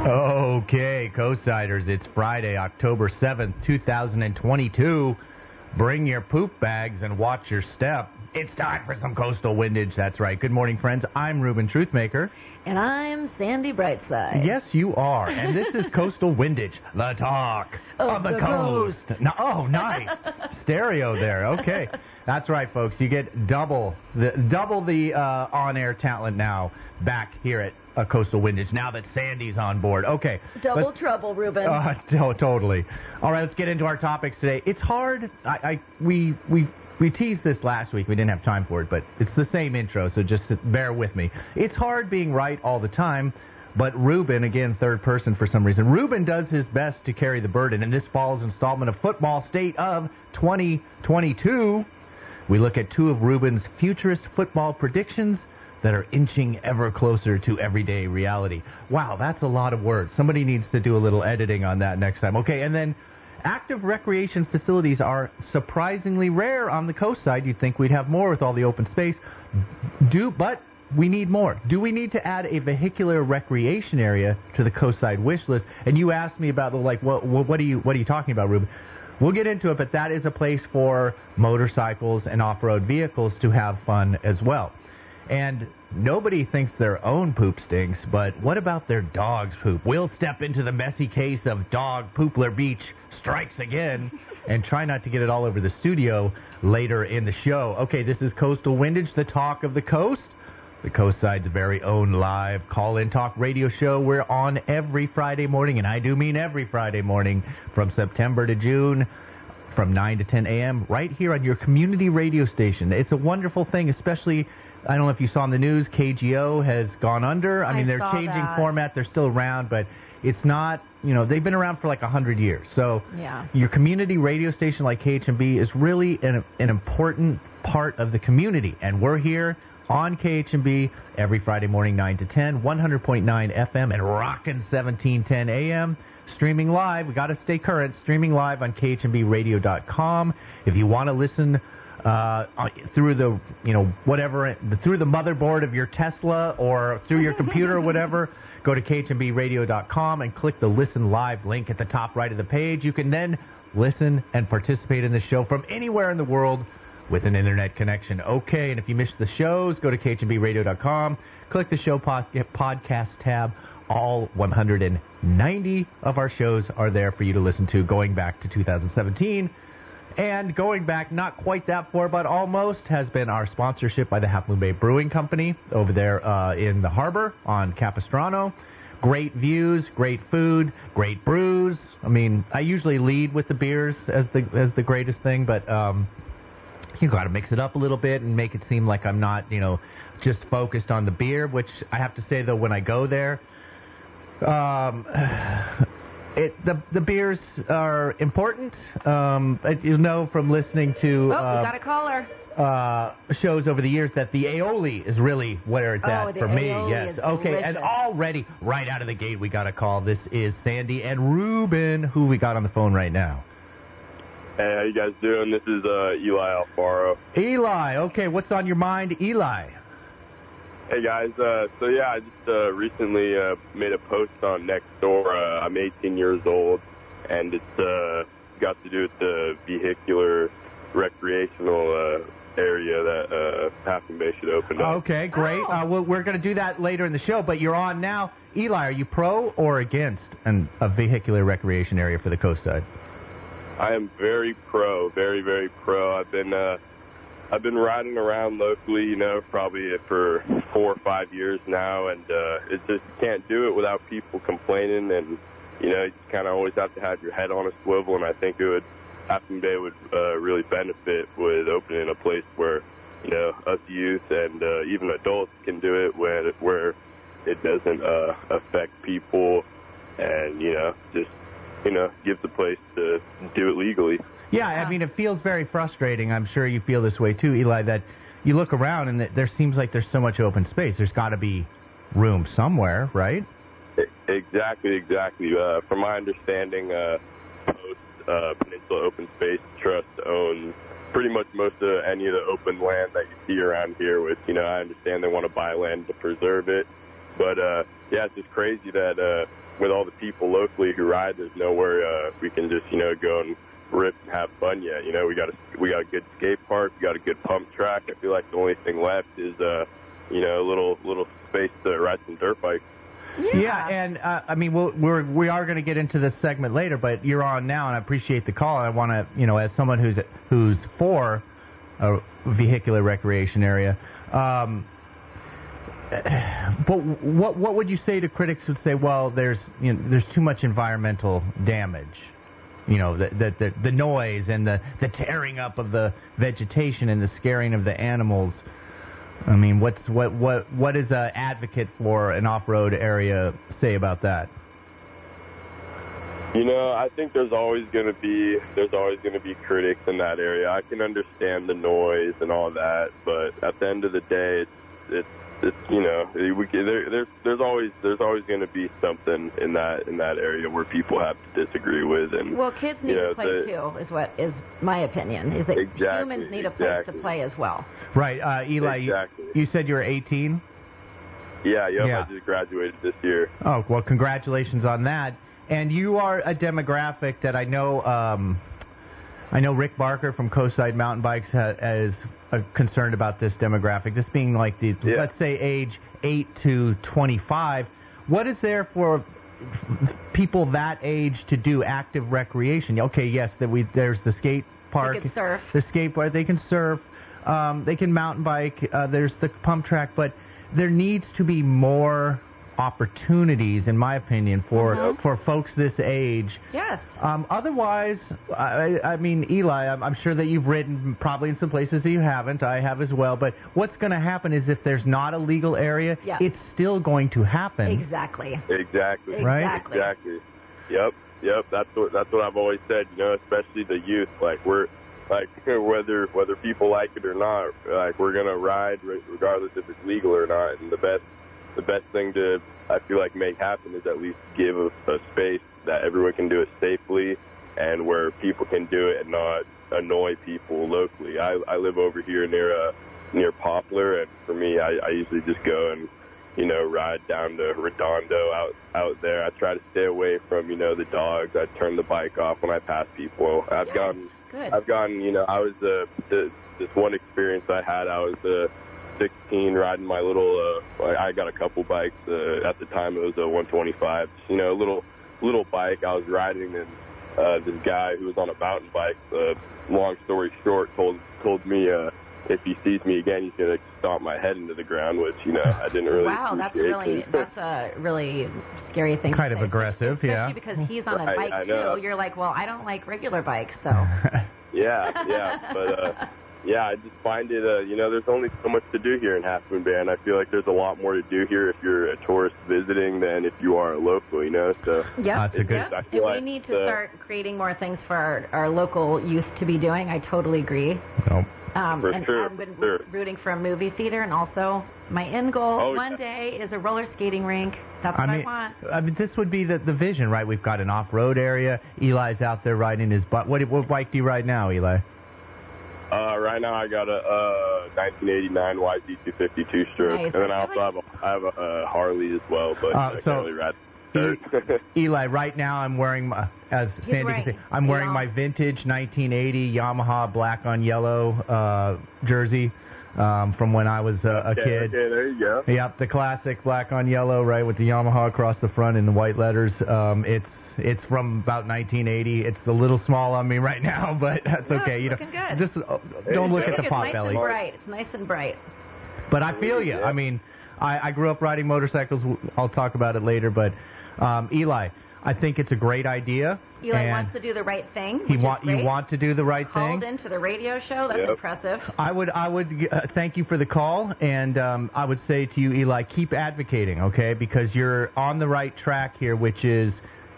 Okay, Coastsiders, it's Friday, October 7th, 2022. Bring your poop bags and watch your step. It's time for some coastal windage. That's right. Good morning, friends. I'm Ruben Truthmaker. And I'm Sandy Brightside. Yes, you are. And this is Coastal Windage, the talk of the coast. No, oh, nice. Stereo there. Okay. That's right, folks. You get double the on-air talent now back here at Coastal Windage now that Sandy's on board. Okay. Double trouble, Ruben. Totally. All right, let's get into our topics today. It's hard. We teased this last week. We didn't have time for it, but it's the same intro, so just bear with me. It's hard being right all the time, but Ruben, again, third person for some reason, Ruben does his best to carry the burden. In this fall's installment of Football State of 2022, we look at two of Ruben's futurist football predictions that are inching ever closer to everyday reality. Wow, that's a lot of words. Somebody needs to do a little editing on that next time. Okay, and then active recreation facilities are surprisingly rare on the coast side. You'd think we'd have more with all the open space. But we need more. Do we need to add a vehicular recreation area to the coastside wish list? And you asked me about what are you talking about, Ruben? We'll get into it, but that is a place for motorcycles and off-road vehicles to have fun as well. And nobody thinks their own poop stinks, but what about their dog's poop? We'll step into the messy case of Dog Poopler Beach strikes again and try not to get it all over the studio later in the show. Okay, this is Coastal Windage, the talk of the coast. The Coastside's very own live call-in talk radio show. We're on every Friday morning, and I do mean every Friday morning from September to June from 9 to 10 a.m. right here on your community radio station. It's a wonderful thing, especially, I don't know if you saw in the news, KGO has gone under. I mean, they're changing format. They're still around, but it's not, they've been around for like 100 years. So your community radio station like KHMB is really an important part of the community. And we're here on KHMB every Friday morning, 9 to 10, 100.9 FM and rockin' 1710 AM. Streaming live. We got to stay current. Streaming live on khmbradio.com. If you want to listen through the, through the motherboard of your Tesla or through your computer or whatever, go to khmbradio.com and click the Listen Live link at the top right of the page. You can then listen and participate in the show from anywhere in the world with an internet connection. Okay, and if you missed the shows, go to khmbradio.com, click the show podcast tab. All 190 of our shows are there for you to listen to going back to 2017. And going back not quite that far, but almost, has been our sponsorship by the Half Moon Bay Brewing Company over there in the harbor on Capistrano. Great views, great food, great brews. I mean, I usually lead with the beers as the greatest thing, but you got to mix it up a little bit and make it seem like I'm not, just focused on the beer, which I have to say, though, when I go there, the beers are important. From listening to we got a caller. Shows over the years that the aioli is really where it's at for me. Yes. Okay, delicious. And already right out of the gate we got a call. This is Sandy and Ruben, who we got on the phone right now. Hey, how you guys doing? This is Eli Alfaro. Eli, okay, what's on your mind, Eli? Hey guys, I just recently made a post on Nextdoor. I'm 18 years old, and it's got to do with the vehicular recreational area that Half Moon Bay should open up. Okay, great. We're going to do that later in the show, but you're on now. Eli, are you pro or against a vehicular recreation area for the coast side? I am very pro, very, very pro. I've been riding around locally, probably for 4 or 5 years now, and it's just, you can't do it without people complaining, and, you just kind of always have to have your head on a swivel, and I think Half Moon Bay would really benefit with opening a place where, us youth and even adults can do it where it doesn't affect people and, just, give the place to do it legally. Yeah, I mean, it feels very frustrating. I'm sure you feel this way too, Eli, that you look around and there seems like there's so much open space. There's got to be room somewhere, right? Exactly. From my understanding, Peninsula Open Space Trust owns pretty much most of any of the open land that you see around here. With, I understand they want to buy land to preserve it, but yeah, it's just crazy that with all the people locally who ride, there's nowhere we can just go and rip and have fun yet. We got a good skate park, we got a good pump track. I feel like the only thing left is a little space to ride some dirt bikes. Yeah, and I mean, we are going to get into this segment later, but you're on now, and I appreciate the call. I want to, as someone who's for a vehicular recreation area. But what would you say to critics who say, well, there's too much environmental damage, the noise and the tearing up of the vegetation and the scaring of the animals? I mean, what does an advocate for an off-road area say about that? I think there's always going to be critics in that area. I can understand the noise and all that, but at the end of the day, it's there's always going to be something in that area where people have to disagree with. And well, kids need to play too. Is my opinion. Is that humans need a place to play as well. Right, Eli. Exactly. You said you were 18. Yeah. I just graduated this year. Oh well, congratulations on that. And you are a demographic that I know. I know Rick Barker from Coastside Mountain Bikes is concerned about this demographic. This being like let's say age 8 to 25. What is there for people that age to do active recreation? Okay, yes, there's the skate park, they can surf. The skateboard, they can surf, they can mountain bike. There's the pump track, but there needs to be more opportunities, in my opinion, for folks this age. Yes. Otherwise, I mean, Eli, I'm sure that you've ridden probably in some places that you haven't. I have as well. But what's going to happen is if there's not a legal area, it's still going to happen. Exactly. Right? Exactly. Yep. That's what I've always said. Especially the youth. Whether people like it or not, we're gonna ride regardless if it's legal or not. And the best thing to, I feel like, make happen is at least give a space that everyone can do it safely and where people can do it and not annoy people locally. I live over here near Poplar, and for me, I usually just go and, ride down to Redondo out there. I try to stay away from, the dogs. I turn the bike off when I pass people. I've gotten, I was, this one experience I had, I was 16 riding my little, I got a couple bikes, at the time it was a 125, little bike I was riding, and this guy who was on a mountain bike, long story short, told me if he sees me again, he's going to stomp my head into the ground, which, I didn't really appreciate. That's a really scary thing kind to of say. aggressive, Especially because he's on a bike, too. You're like, well, I don't like regular bikes, so. Yeah, but, yeah, I just find it, there's only so much to do here in Half Moon Bay, and I feel like there's a lot more to do here if you're a tourist visiting than if you are a local, so. Yeah, that's a good. We need to start creating more things for our local youth to be doing. I totally agree. Nope. I've been rooting for a movie theater, and also my end goal one day is a roller skating rink. That's what I want. I mean, this would be the vision, right? We've got an off-road area. Eli's out there riding his bike. What bike do you ride now, Eli? Right now I got a 1989 YZ252 stroke, nice. And then I also have a Harley as well, but I can't really ride. Eli, right now I'm wearing as Sandy can say, I'm wearing my vintage 1980 Yamaha black on yellow jersey from when I was a kid. Okay, there you go. Yep, the classic black on yellow, right, with the Yamaha across the front in the white letters. It's from about 1980. It's a little small on me right now, but that's okay. It's looking good. Just don't look at the pot belly. It's nice and bright. But I feel you. I mean, I grew up riding motorcycles. I'll talk about it later, but Eli, I think it's a great idea. Eli wants to do the right thing. You want to do the right thing. Called into the radio show. That's impressive. I would thank you for the call, and I would say to you, Eli, keep advocating, okay? Because you're on the right track here, which is.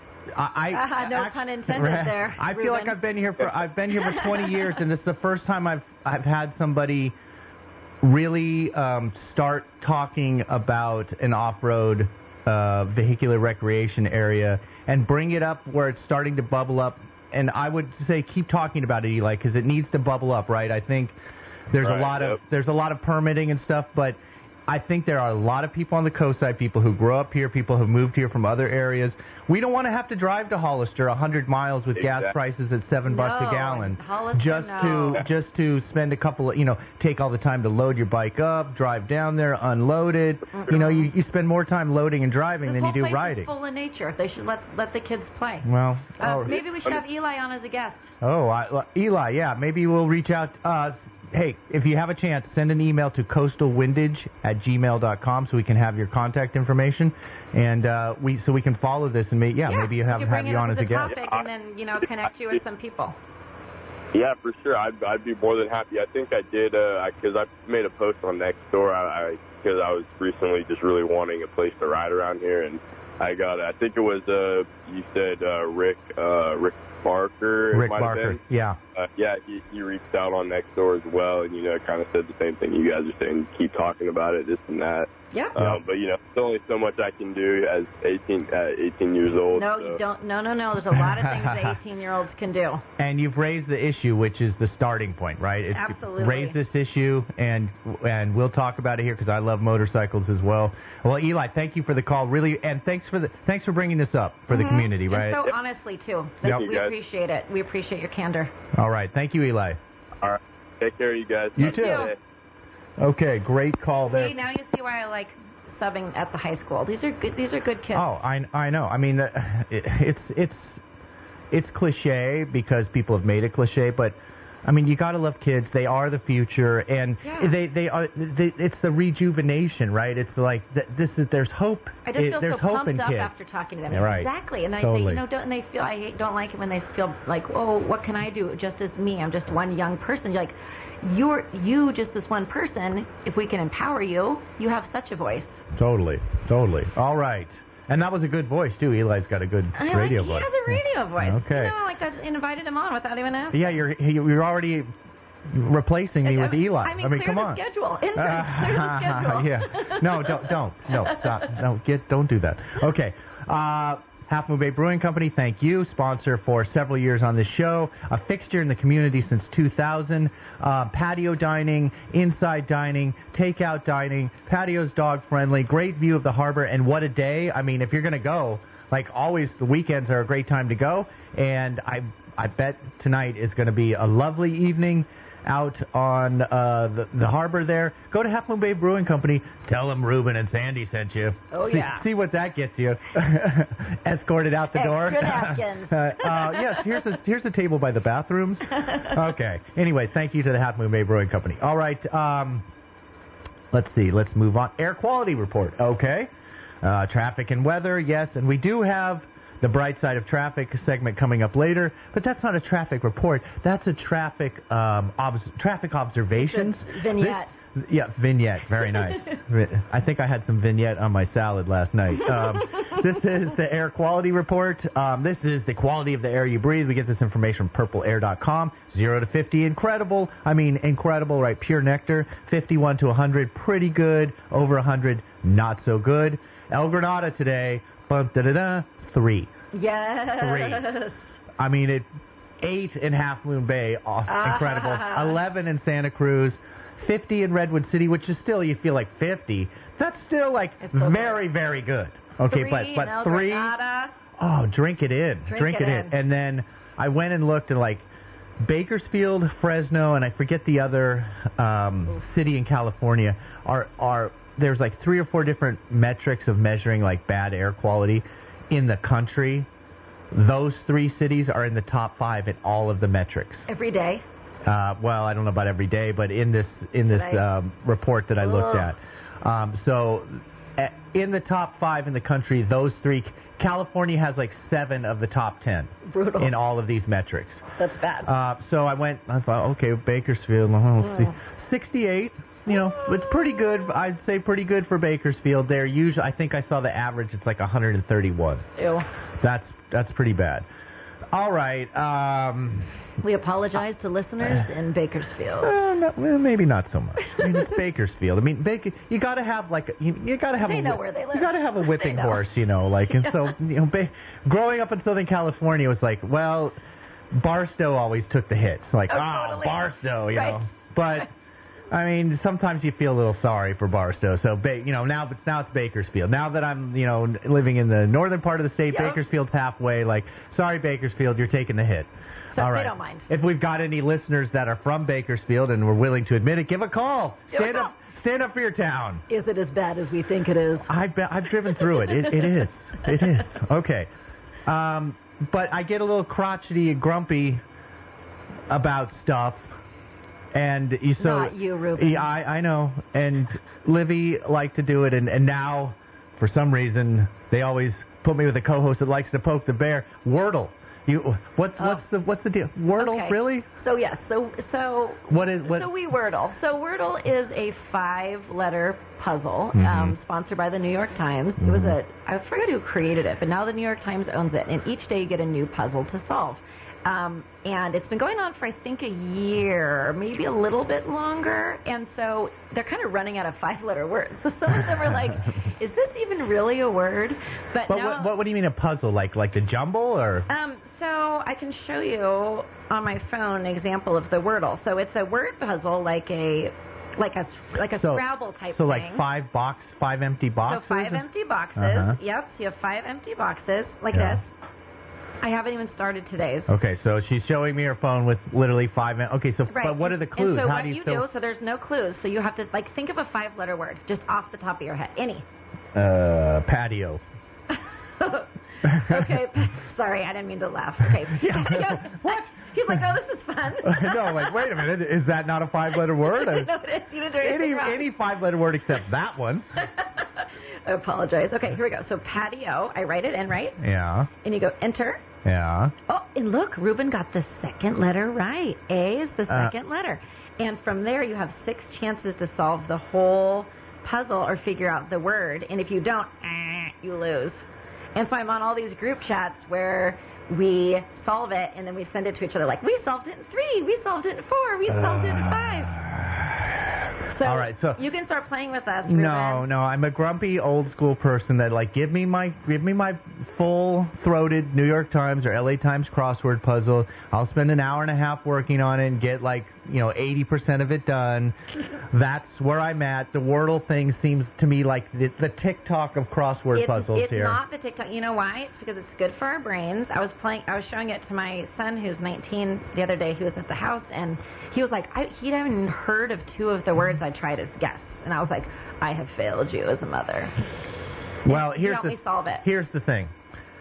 No pun intended there. I feel like I've been here for 20 years, and this is the first time I've had somebody really start talking about an off-road vehicular recreation area and bring it up where it's starting to bubble up. And I would say keep talking about it, Eli, because it needs to bubble up, right? I think there's a lot of permitting and stuff, but I think there are a lot of people on the coast side, people who grow up here, people who moved here from other areas. We don't want to have to drive to Hollister 100 miles with gas prices at $7 a gallon Hollister, just to spend a couple of, take all the time to load your bike up, drive down there, unload it. You spend more time loading and driving than you do riding. This whole place is full of nature. They should let the kids play. Well, maybe we should have Eli on as a guest. Oh, Eli, yeah, maybe we'll reach out. Hey, if you have a chance, send an email to coastalwindage@gmail.com so we can have your contact information, and we can follow this and maybe you have you on as a guest. Topic and then connect you with some people. Yeah, for sure. I'd be more than happy. I think I did because I made a post on Nextdoor because I was recently just really wanting a place to ride around here, and I think it was you said Rick Barker. Rick Barker, yeah. He reached out on Nextdoor as well, and kind of said the same thing you guys are saying. Keep talking about it, this and that. Yeah. But there's only so much I can do as 18 years old. No, you don't. No. There's a lot of things that 18-year-olds can do. And you've raised the issue, which is the starting point, right? Absolutely. Raise this issue, and we'll talk about it here because I love motorcycles as well. Well, Eli, thank you for the call, really, and thanks for bringing this up for the community, right? And so honestly too, we appreciate it. We appreciate your candor. All right, thank you, Eli. All right, take care of you guys. You too. Okay, great call there. See, now you see why I like subbing at the high school. These are good kids. Oh, I know. I mean, it's cliche because people have made it cliche, but I mean, you got to love kids. They are the future, and they are. It's the rejuvenation, right? It's like there's hope. I just feel there's so hope pumped in up kids. After talking to them. Yeah, right. Exactly, and Totally. I say, don't they feel? I don't like it when they feel like, oh, what can I do? Just as me, I'm just one young person. You're like, you just this one person. If we can empower you, you have such a voice. Totally. All right. And that was a good voice, too. Eli's got a good radio voice. He has a radio voice. Okay. I invited him on without even asking. Yeah, you're already replacing me with Eli. I mean, come on. Clear the schedule. Clear the schedule. Yeah. No, don't. No, stop. No, don't do that. Okay. Half Moon Bay Brewing Company, thank you. Sponsor for several years on this show. A fixture in the community since 2000. Patio dining, inside dining, takeout dining. Patio's dog friendly. Great view of the harbor. And what a day. I mean, if you're going to go, like always, the weekends are a great time to go. And I bet tonight is going to be a lovely evening out on the harbor there. Go to Half Moon Bay Brewing Company. Tell them Ruben and Sandy sent you. Oh, yeah. See what that gets you. Escorted out the door. Extra napkins. Yes, here's a table by the bathrooms. Okay. Anyway, thank you to the Half Moon Bay Brewing Company. All right. Let's see. Let's move on. Air quality report. Okay. Traffic and weather. Yes, and we do have the bright side of traffic segment coming up later, but that's not a traffic report. That's a traffic observations. Vignette. Vignette. Very nice. I think I had some vignette on my salad last night. This is the air quality report. This is the quality of the air you breathe. We get this information from purpleair.com. 0 to 50, incredible. I mean, incredible, right? Pure nectar. 51 to 100, pretty good. Over 100, not so good. El Granada today, 3. Yes. 3. I mean, 8 in Half Moon Bay, incredible. 11 in Santa Cruz, 50 in Redwood City, which is still, you feel like 50. That's still like very, very good. Okay, 3 but 3. Granada. Oh, drink it in. Drink it in. And then I went and looked at like Bakersfield, Fresno, and I forget the other city in California there's like 3 or 4 different metrics of measuring like bad air quality in the country. Those 3 cities are in the top 5 in all of the metrics. Every day? Well, I don't know about every day, but in this report that I looked at. So in the top 5 in the country, those 3, California has like 7 of the top 10. Brutal. In all of these metrics. That's bad. So I thought, okay, Bakersfield, let's see. 68. It's pretty good. I'd say pretty good for Bakersfield. They're usually, I think I saw the average. It's like 131. Ew. That's pretty bad. All right. We apologize to listeners in Bakersfield. Maybe not so much. I mean, it's Bakersfield. I mean, you got to have like you got to have. They know where they live. You got to have a whipping horse, like. And so, growing up in Southern California, it was like, well, Barstow always took the hits. Like, totally. Barstow, you know. But I mean, sometimes you feel a little sorry for Barstow. So, now it's Bakersfield. Now that I'm, living in the northern part of the state, Yep. Bakersfield's halfway. Like, sorry, Bakersfield, you're taking the hit. So All right. they don't mind. If we've got any listeners that are from Bakersfield and we're willing to admit it, give a call. Stand up for your town. Is it as bad as we think it is? I've driven through it. It is. It is. Okay. But I get a little crotchety and grumpy about stuff. And Not you, Ruben. Yeah, I know. And Livy liked to do it, and now, for some reason, they always put me with a co-host that likes to poke the bear. Wordle. What's the deal? Wordle, Okay. really? So yes, so What? So we Wordle. So Wordle is a 5-letter puzzle sponsored by the New York Times. It was I forget who created it, but now the New York Times owns it, and each day you get a new puzzle to solve. And it's been going on for, I think, a year, maybe a little bit longer. And so they're kind of running out of 5-letter words. So some of them are like, is this even really a word? But now, what do you mean a puzzle? Like the jumble, or? So I can show you on my phone an example of the Wordle. So it's a word puzzle like a Scrabble type so thing. like 5 empty boxes? So 5 empty boxes. Uh-huh. Yep. So you have 5 empty boxes like Yeah. this. I haven't even started today's. Okay, so she's showing me her phone with literally 5. Okay, so Right. but what are the clues? And so How what do you so there's no clues. So you have to think of a 5-letter word just off the top of your head. Any. Patio. Okay. Sorry, I didn't mean to laugh. Okay. What? He's like, oh, this is fun. No, like, wait a minute. Is that not a 5-letter word? No, it is. You didn't do anything wrong. Any 5-letter word except that one. I apologize. Okay, here we go. So patio, I write it in, right? Yeah. And you go enter. Yeah. Oh, and look, Ruben got the second letter right. A is the second letter. And from there, you have 6 chances to solve the whole puzzle or figure out the word. And if you don't, you lose. And so I'm on all these group chats where we solve it, and then we send it to each other like, we solved it in 3, we solved it in 4, we solved it in 5. So all right, so you can start playing with us, Ruben. No, I'm a grumpy old school person that give me my full-throated New York Times or LA Times crossword puzzle. I'll spend an hour and a half working on it and get 80% of it done. That's where I'm at. The Wordle thing seems to me like the TikTok of crossword puzzles it's here. It's not the TikTok. You know why? It's because it's good for our brains. I was showing it to my son who's 19 the other day. He was at the house and he was like, he hadn't even heard of 2 of the words I tried as guess. And I was like, I have failed you as a mother. Well, solve it. Here's the thing.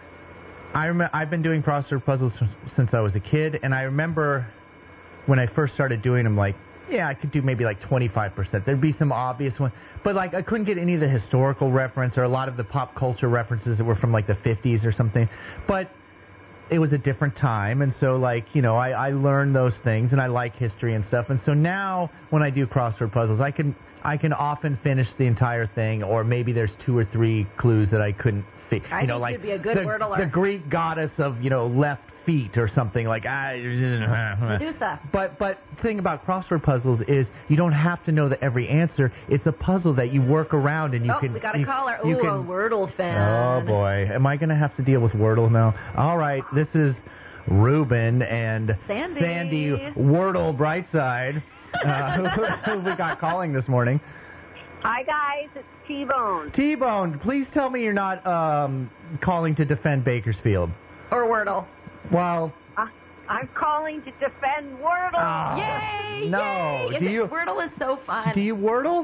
I've been doing crossword puzzles since I was a kid, and I remember when I first started doing them, I could do maybe 25%. There'd be some obvious ones, but I couldn't get any of the historical reference or a lot of the pop culture references that were from the 50s or something. But it was a different time, and so I learned those things, and I like history and stuff. And so now when I do crossword puzzles, I can often finish the entire thing, or maybe there's 2 or 3 clues that I couldn't fit. I think you'd be a good wordler. The Greek goddess of left feet or something like Medusa. But the thing about crossword puzzles is you don't have to know every answer. It's a puzzle that you work around and you can. We got a caller. A Wordle fan. Oh boy, am I going to have to deal with Wordle now? All right, this is Ruben and Sandy Wordle Brightside. Who we got calling this morning? Hi guys, it's T-Bone. T-Bone, please tell me you're not calling to defend Bakersfield. Or Wordle. Well, I'm calling to defend Wordle. Yay! No. Yay! Wordle is so fun. Do you Wordle?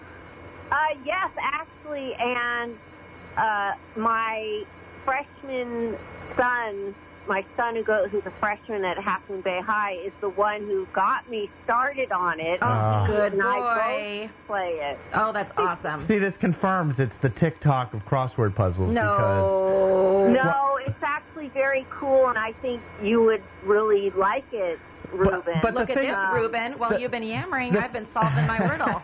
Yes, actually, and my freshman son, who's a freshman at Half Moon Bay High, is the one who got me started on it. Good and boy. I both play it. Oh, that's awesome. See, this confirms it's the TikTok of crossword puzzles. No, it's actually very cool, and I think you would really like it, Ruben. But look at this, Ruben. While you've been yammering, I've been solving my Wordle.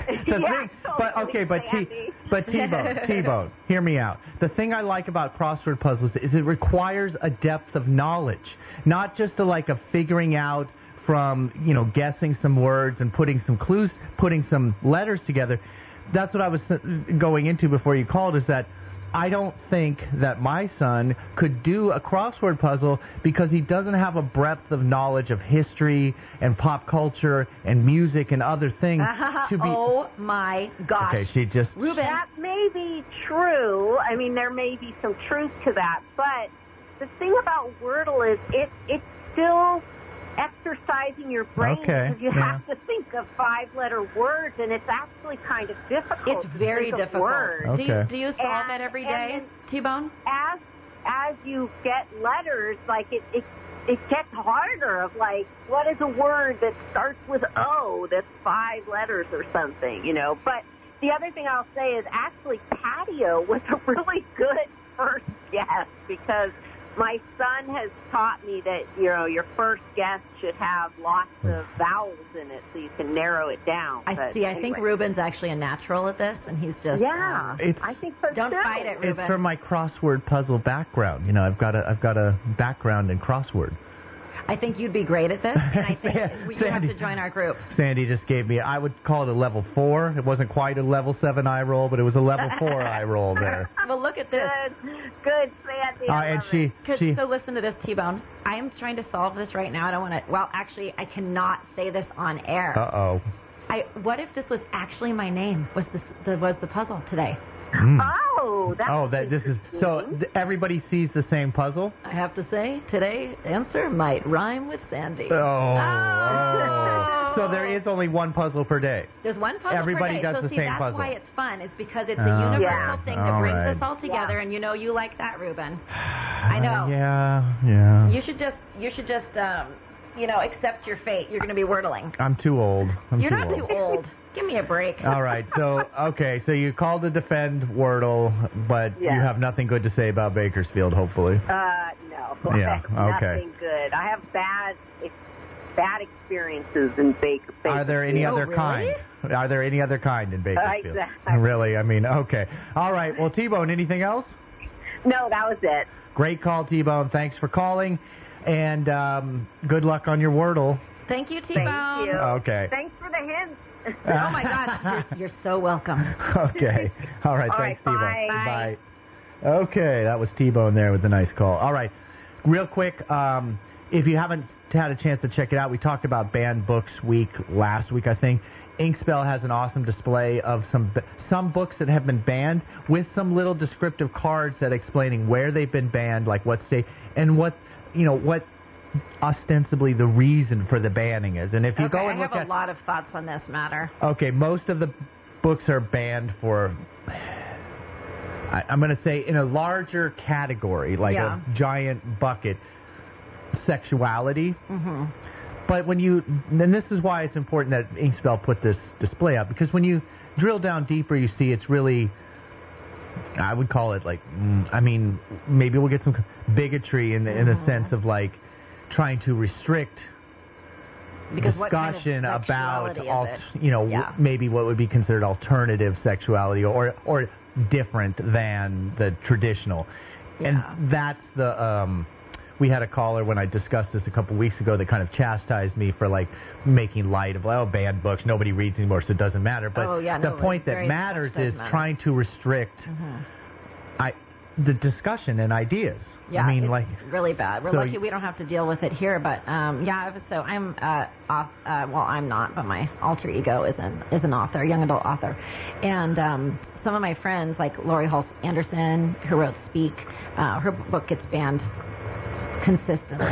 T-Bone, hear me out. The thing I like about crossword puzzles is it requires a depth of knowledge, not just a figuring out from, guessing some words and putting some clues, putting some letters together. That's what I was going into before you called, is that I don't think that my son could do a crossword puzzle because he doesn't have a breadth of knowledge of history and pop culture and music and other things to be... Oh, my gosh. Okay, she just... Ruben. That may be true. I mean, there may be some truth to that. But the thing about Wordle is it's still exercising your brain because you have to think of 5-letter words, and it's actually kind of difficult. It's very difficult. Words. Okay. Do you solve that every day, T-Bone? As you get letters, like it gets harder of like, what is a word that starts with O that's 5 letters or something, you know? But the other thing I'll say is actually patio was a really good first guess because my son has taught me that, you know, your first guess should have lots of vowels in it so you can narrow it down. I think Ruben's actually a natural at this, and he's just... Yeah, I think so don't too. fight it, Ruben. It's from my crossword puzzle background. You know, I've got a background in crossword. I think you'd be great at this, and I think you have to join our group. Sandy just gave me, I would call it a level 4. It wasn't quite a level 7 eye roll, but it was a level 4 eye roll there. Well, look at this. Good, Sandy. And she... So listen to this, T-Bone. I am trying to solve this right now. I don't want to... Well, actually, I cannot say this on air. Uh-oh. What if this was actually my name? Was the puzzle today? This is so everybody sees the same puzzle. I have to say, today's answer might rhyme with Sandy. Oh. So there is only one puzzle per day. There's one puzzle Everybody per day. does the same that's puzzle. Why it's fun. It's because it's a universal thing that brings us all together, Yeah. and you know you like that, Ruben. I know. Yeah. You should just accept your fate. You're going to be wordling. I'm too old. You're not too old. Give me a break. All right. So you called to defend Wordle, but you have nothing good to say about Bakersfield, hopefully. No. Yeah. Okay. Nothing good. I have bad experiences in Bakersfield. Are there any other really? kind? Are there any other kind in Bakersfield? Exactly. Really? I mean, okay. All right. Well, T-Bone, anything else? No, that was it. Great call, T-Bone. Thanks for calling, and good luck on your Wordle. Thank you, T-Bone. Thank you. Okay. Thanks for the hints. Oh, my God. You're so welcome. Okay. All right. All Thanks, right, T-Bone. bye. Okay. That was T-Bone there with a nice call. All right. Real quick, if you haven't had a chance to check it out, we talked about Banned Books Week last week, I think. Inkspell has an awesome display of some books that have been banned with some little descriptive cards that explaining where they've been banned, like what state, and what ostensibly the reason for the banning is. And if you go and look I have a lot of thoughts on this matter. Okay, most of the books are banned for, I'm going to say, in a larger category, like a giant bucket, sexuality. Mm-hmm. But and this is why it's important that Inkspell put this display up, because when you drill down deeper, you see it's really, I would call it like, maybe we'll get some bigotry in the sense of like trying to restrict discussion about maybe what would be considered alternative sexuality or different than the traditional. Yeah. And that's the we had a caller when I discussed this a couple weeks ago that kind of chastised me for like making light of banned books, nobody reads anymore, so it doesn't matter. But the point that matters is trying to restrict the discussion and ideas. Yeah, I mean, it's like really bad. We're lucky we don't have to deal with it here, but so I'm I'm not, but my alter ego is an author, young adult author, and some of my friends like Lori Hulse Anderson, who wrote Speak, her book gets banned consistently.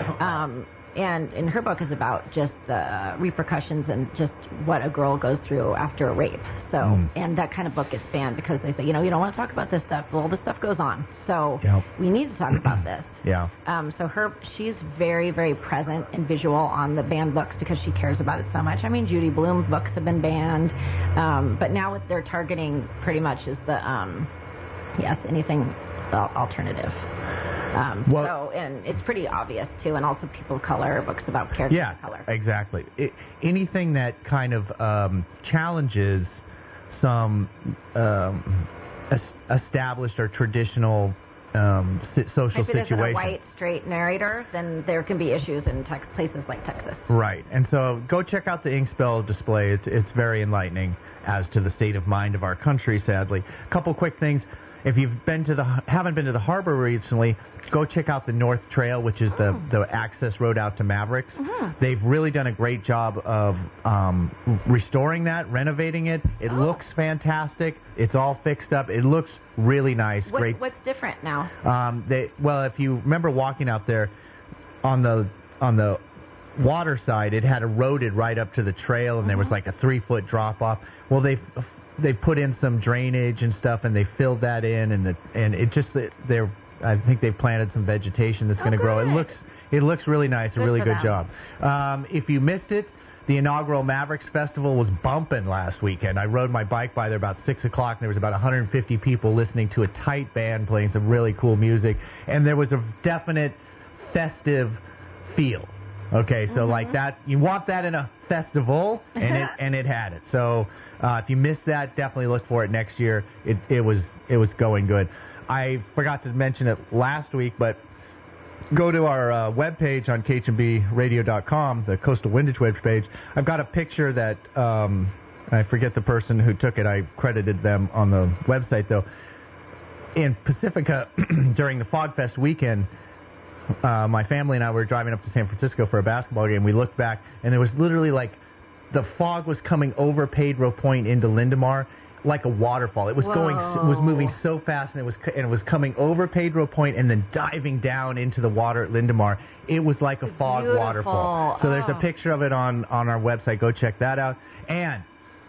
And her book is about just the repercussions and just what a girl goes through after a rape. So, and that kind of book gets banned because they say, you don't want to talk about this stuff. Well, this stuff goes on. So we need to talk about this. Yeah. So she's very, very present and visual on the banned books because she cares about it so much. I mean, Judy Blume's books have been banned. But now what they're targeting pretty much is anything alternative. And it's pretty obvious, too, and also people of color, books about characters of color. Yeah, exactly. Anything that kind of challenges some established or traditional social situation. If it isn't a white, straight narrator, then there can be issues in places like Texas. Right, and so go check out the Inkspell display. It's very enlightening as to the state of mind of our country, sadly. A couple quick things. If you've haven't been to the harbor recently, go check out the North Trail, which is the access road out to Mavericks. They've really done a great job of restoring that, renovating it. It looks fantastic. It's all fixed up. It looks really nice. Great. What's different now? If you remember walking out there on the water side, it had eroded right up to the trail, and there was like a 3-foot drop off. Well, they put in some drainage and stuff, and they filled that in, and it just I think they've planted some vegetation that's going to grow. It looks really nice. A really good job. If you missed it, the inaugural Mavericks Festival was bumping last weekend. I rode my bike by there about 6 o'clock, and there was about 150 people listening to a tight band playing some really cool music, and there was a definite festive feel. Okay, so like that, you want that in a festival, and it had it. So if you missed that, definitely look for it next year. It was going good. I forgot to mention it last week, but go to our webpage on KHNBRadio.com, the Coastal Windage webpage. I've got a picture that I forget the person who took it. I credited them on the website, though. In Pacifica, during the Fog Fest weekend, my family and I were driving up to San Francisco for a basketball game. We looked back, and there was literally like the fog was coming over Pedro Point into Lindemar like a waterfall. It was moving so fast, and it was coming over Pedro Point and then diving down into the water at Lindemar. It was like a fog waterfall. So there's a picture of it on our website. Go check that out. And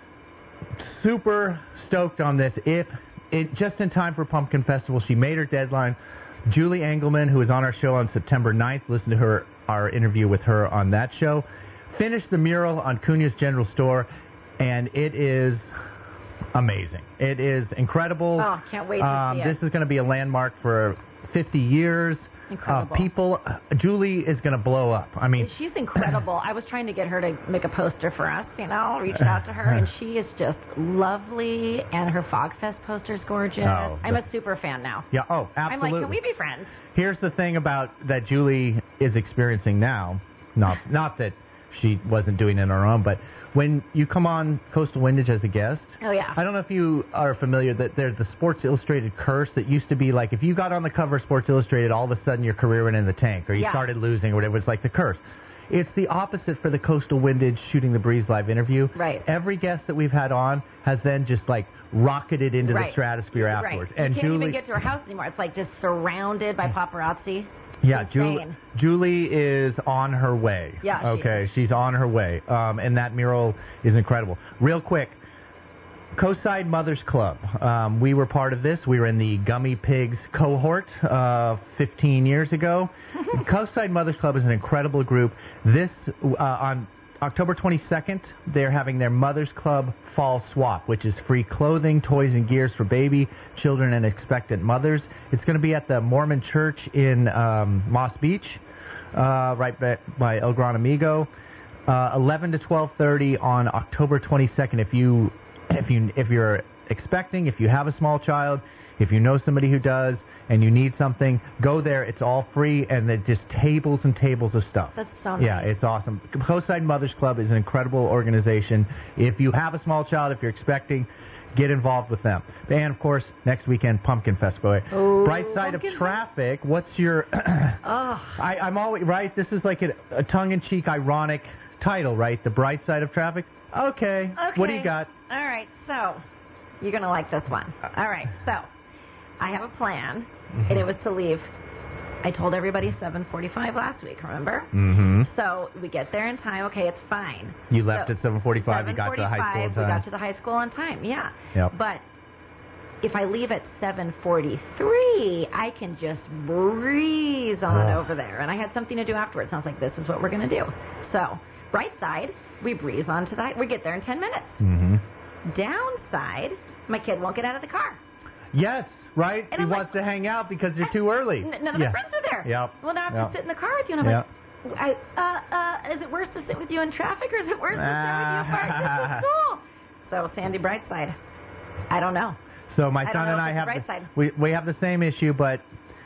super stoked on this. Just in time for Pumpkin Festival, she made her deadline. Julie Engelman, who was on our show on September 9th, listen to our interview with her on that show, finished the mural on Cunha's General Store, and it is amazing. It is incredible. Oh, can't wait to see it. This is going to be a landmark for 50 years. Incredible. Julie is going to blow up. I mean, she's incredible. I was trying to get her to make a poster for us, reached out to her, and she is just lovely, and her Fog Fest poster's gorgeous. I'm a super fan now. Yeah, absolutely. I'm like, can we be friends? Here's the thing about that Julie is experiencing now, not that she wasn't doing it on her own, but when you come on Coastal Windage as a guest, I don't know if you are familiar that there's the Sports Illustrated curse that used to be like if you got on the cover of Sports Illustrated, all of a sudden your career went in the tank or you started losing or whatever. It was like the curse. It's the opposite for the Coastal Windage Shooting the Breeze live interview. Right. Every guest that we've had on has then just like rocketed into the stratosphere afterwards. Right. And you can't even get to her house anymore. It's like just surrounded by paparazzi. Yeah, Julie is on her way. Yeah. Okay, she's on her way. And that mural is incredible. Real quick, Coastside Mothers Club. We were part of this. We were in the Gummy Pigs cohort 15 years ago. Coastside Mothers Club is an incredible group. This, on October 22nd, they're having their Mothers Club Fall Swap, which is free clothing, toys, and gears for baby, children, and expectant mothers. It's going to be at the Mormon Church in Moss Beach, right by El Gran Amigo, 11 to 12:30 on October 22nd. If you're expecting, if you have a small child, if you know somebody who does, and you need something, go there. It's all free, and there's just tables and tables of stuff. That's so nice. Yeah, it's awesome. Coastside Mothers Club is an incredible organization. If you have a small child, if you're expecting, get involved with them. And, of course, next weekend, Pumpkin Festival. Bright Side of Traffic, what's your... I'm always... Right? This is like a tongue-in-cheek, ironic title, right? The Bright Side of Traffic? Okay. What do you got? All right, so you're going to like this one. All right, so I have a plan, and it was to leave. I told everybody 7:45 last week, remember? Mm-hmm. So we get there in time. Okay, it's fine. You left at 7:45. You got to the high school on time. We got to the high school on time, yeah. Yep. But if I leave at 7:43, I can just breeze on over there. And I had something to do afterwards. Sounds like this is what we're going to do. So, right side, we breeze onto that. We get there in 10 minutes. Mm-hmm. Downside, my kid won't get out of the car. Yes, right? And he wants to hang out because you're too early. None of my friends are there. Yep. Well, now I have to sit in the car with you, and I'm like, is it worse to sit with you in traffic, or is it worse to sit with you apart at school? So, Sandy Brightside, I don't know. So my son and I have we have the same issue, but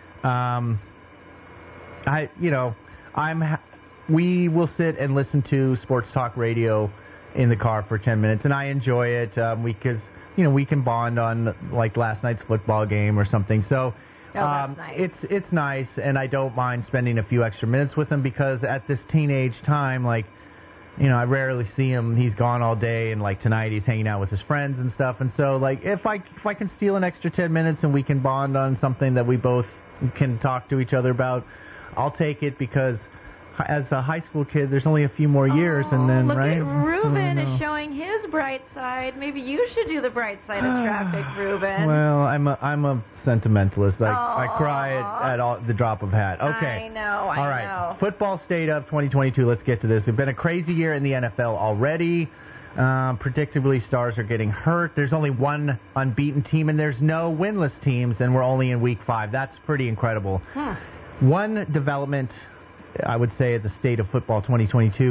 we will sit and listen to sports talk radio in the car for 10 minutes, and I enjoy it because we can bond on like last night's football game or something. So that's nice. it's nice, and I don't mind spending a few extra minutes with him because at this teenage time, like, I rarely see him. He's gone all day, and like tonight he's hanging out with his friends and stuff. And so like if I can steal an extra 10 minutes and we can bond on something that we both can talk to each other about, I'll take it because as a high school kid, there's only a few more years, and then look right. At Ruben is showing his bright side. Maybe you should do the bright side of traffic, Ruben. Well, I'm a sentimentalist. I cry at all, the drop of a hat. Okay. I know. All right. Football state of 2022. Let's get to this. It's been a crazy year in the NFL already. Predictably, stars are getting hurt. There's only one unbeaten team, and there's no winless teams, and we're only in week 5. That's pretty incredible. One development, I would say, at the state of football 2022.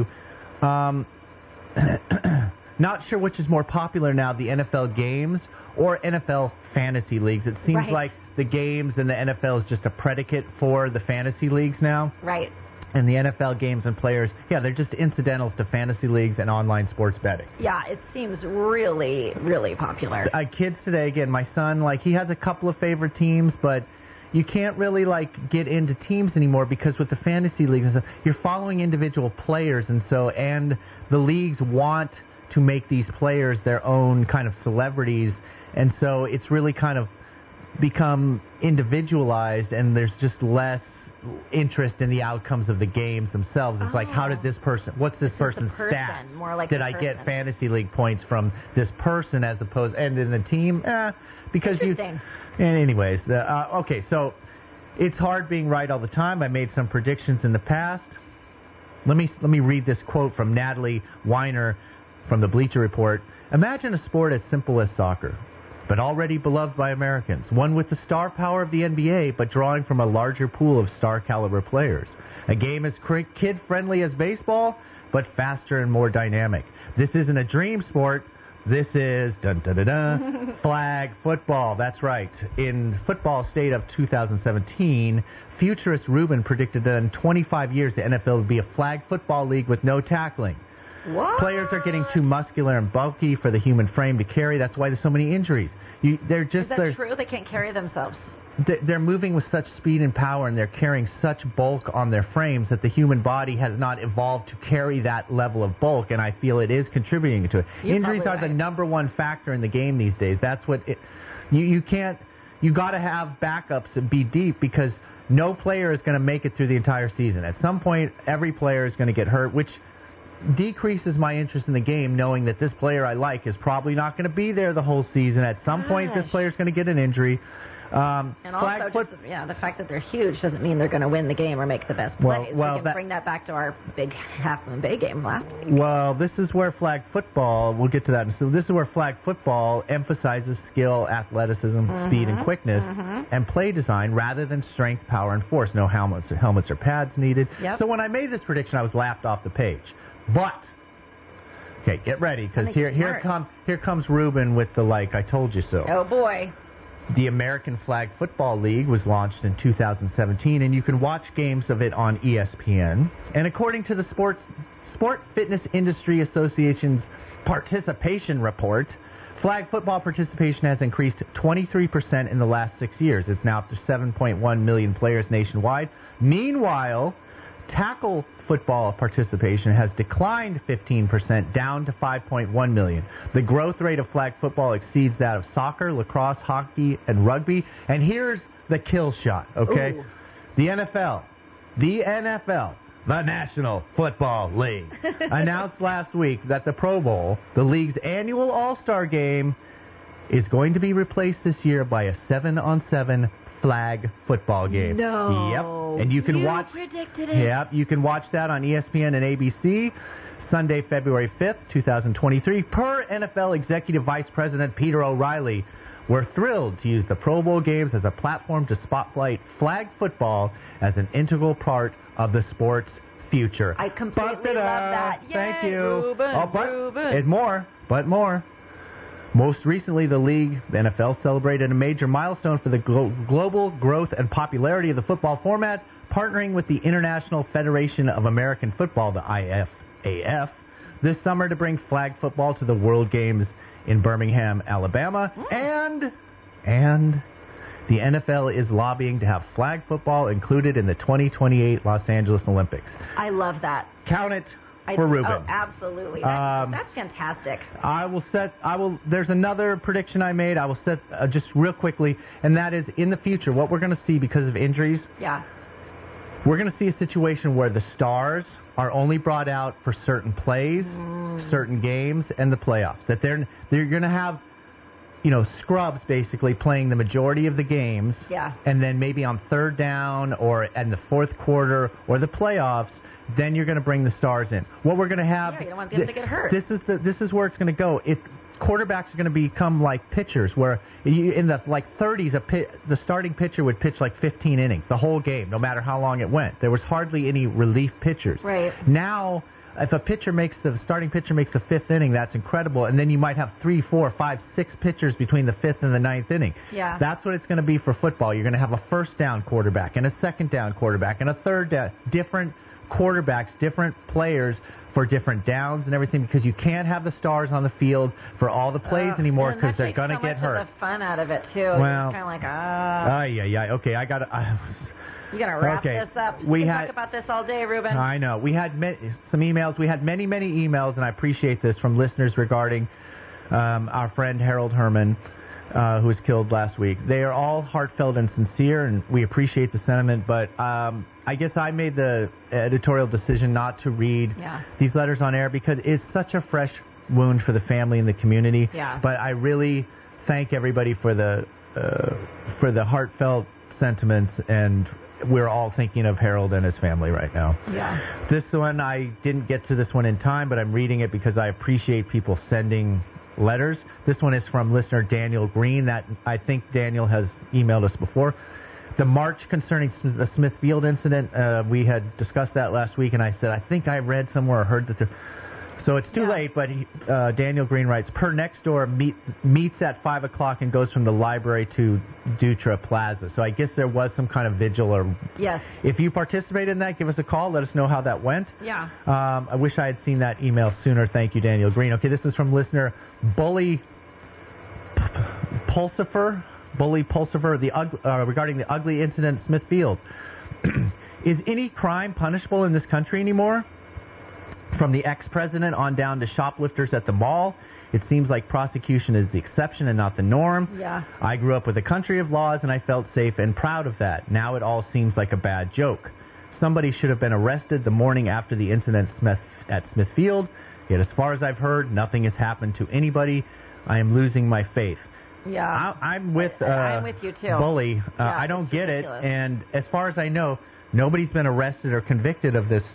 Not sure which is more popular now, the NFL games or NFL fantasy leagues. It seems like the games and the NFL is just a predicate for the fantasy leagues now. Right. And the NFL games and players, they're just incidentals to fantasy leagues and online sports betting. Yeah, it seems really, really popular. Kids today, again, my son, like, he has a couple of favorite teams, but you can't really, like, get into teams anymore because with the fantasy leagues and stuff, you're following individual players, and the leagues want to make these players their own kind of celebrities, and so it's really kind of become individualized, and there's just less interest in the outcomes of the games themselves. It's like, how did this person, what's this person's stats? More like did I get fantasy league points from this person as opposed, and in the team, because anyways, okay, so it's hard being right all the time. I made some predictions in the past. Let me read this quote from Natalie Weiner from the Bleacher Report. Imagine a sport as simple as soccer, but already beloved by Americans. One with the star power of the NBA, but drawing from a larger pool of star-caliber players. A game as kid-friendly as baseball, but faster and more dynamic. This isn't a dream sport. This is flag football. That's right. In football state of 2017, futurist Ruben predicted that in 25 years the NFL would be a flag football league with no tackling. What? Players are getting too muscular and bulky for the human frame to carry. That's why there's so many injuries. Is that true? They can't carry themselves. They're moving with such speed and power, and they're carrying such bulk on their frames that the human body has not evolved to carry that level of bulk, and I feel it is contributing to it. Injuries are the number one factor in the game these days. That's what you got to have backups and be deep because no player is going to make it through the entire season. At some point, every player is going to get hurt, which decreases my interest in the game, knowing that this player I like is probably not going to be there the whole season. At some point, this player is going to get an injury. And also, the fact that they're huge doesn't mean they're going to win the game or make the best plays. We can bring that back to our big Half Moon Bay game last week. Well, this is where flag football, we'll get to that. So this is where flag football emphasizes skill, athleticism, speed, and quickness, and play design rather than strength, power, and force. No helmets or pads needed. Yep. So when I made this prediction, I was laughed off the page. But, okay, get ready, because here comes Ruben with the I told you so. Oh, boy. The American Flag Football League was launched in 2017, and you can watch games of it on ESPN. And according to the Sport Fitness Industry Association's participation report, flag football participation has increased 23% in the last 6 years. It's now up to 7.1 million players nationwide. Meanwhile, tackle football participation has declined 15%, down to 5.1 million. The growth rate of flag football exceeds that of soccer, lacrosse, hockey, and rugby. And here's the kill shot, okay? Ooh. The NFL, the National Football League, announced last week that the Pro Bowl, the league's annual all-star game, is going to be replaced this year by a 7-on-7 flag football game. No. Yep. And you can predicted it. Yep. You can watch that on ESPN and ABC Sunday, February 5th, 2023. Per NFL Executive Vice President Peter O'Reilly, we're thrilled to use the Pro Bowl games as a platform to spotlight flag football as an integral part of the sport's future. I completely love that. Yay, Thank you. Ruben, Ruben. But more. Most recently, the league, the NFL, celebrated a major milestone for the global growth and popularity of the football format, partnering with the International Federation of American Football, the IFAF, this summer to bring flag football to the World Games in Birmingham, Alabama, and the NFL is lobbying to have flag football included in the 2028 Los Angeles Olympics. I love that. Count it for Ruben. Oh, absolutely. That's fantastic. There's another prediction I made. I will set just real quickly, and that is in the future, what we're going to see because of injuries. Yeah. We're going to see a situation where the stars are only brought out for certain plays, certain games, and the playoffs. That they're going to have, scrubs basically playing the majority of the games. Yeah. And then maybe on third down or in the fourth quarter or the playoffs, then you're going to bring the stars in. What we're going to have. Yeah, you don't want them to get hurt. This is where it's going to go. Quarterbacks are going to become like pitchers, where in the 30s, the starting pitcher would pitch like 15 innings, the whole game, no matter how long it went. There was hardly any relief pitchers. Right. Now, if the starting pitcher makes the fifth inning, that's incredible, and then you might have 3, 4, 5, 6 pitchers between the fifth and the ninth inning. Yeah. That's what it's going to be for football. You're going to have a first down quarterback and a second down quarterback and a third down, different quarterbacks, different players for different downs and everything, because you can't have the stars on the field for all the plays anymore because they're going to get hurt. That takes so much of the fun out of it, too. Well, it's kind of like, Okay, I got to... You got to wrap this up. We can talk about this all day, Ruben. I know. We had some emails. We had many, many emails, and I appreciate this, from listeners regarding our friend Harold Herman, who was killed last week. They are all heartfelt and sincere, and we appreciate the sentiment, but I guess I made the editorial decision not to read these letters on air because it's such a fresh wound for the family and the community. Yeah. But I really thank everybody for the heartfelt sentiments, and we're all thinking of Harold and his family right now. Yeah. This one, I didn't get to this one in time, but I'm reading it because I appreciate people sending letters. This one is from listener Daniel Green. That I think Daniel has emailed us before. The march concerning the Smithfield incident, we had discussed that last week, and I said, I think I read somewhere or heard that so it's too late, but Daniel Green writes, per Nextdoor meets at 5 o'clock and goes from the library to Dutra Plaza. So I guess there was some kind of vigil. Or yes. If you participated in that, give us a call. Let us know how that went. Yeah. I wish I had seen that email sooner. Thank you, Daniel Green. Okay, this is from listener Bully Pulsifer, regarding the ugly incident at Smithfield. Is any crime punishable in this country anymore? From the ex-president on down to shoplifters at the mall, it seems like prosecution is the exception and not the norm. Yeah. I grew up with a country of laws, and I felt safe and proud of that. Now it all seems like a bad joke. Somebody should have been arrested the morning after the incident at Smithfield, yet as far as I've heard, nothing has happened to anybody. I am losing my faith. Yeah. I'm with you, too. Bully. I don't get ridiculous. it, and as far as I know, nobody's been arrested or convicted of this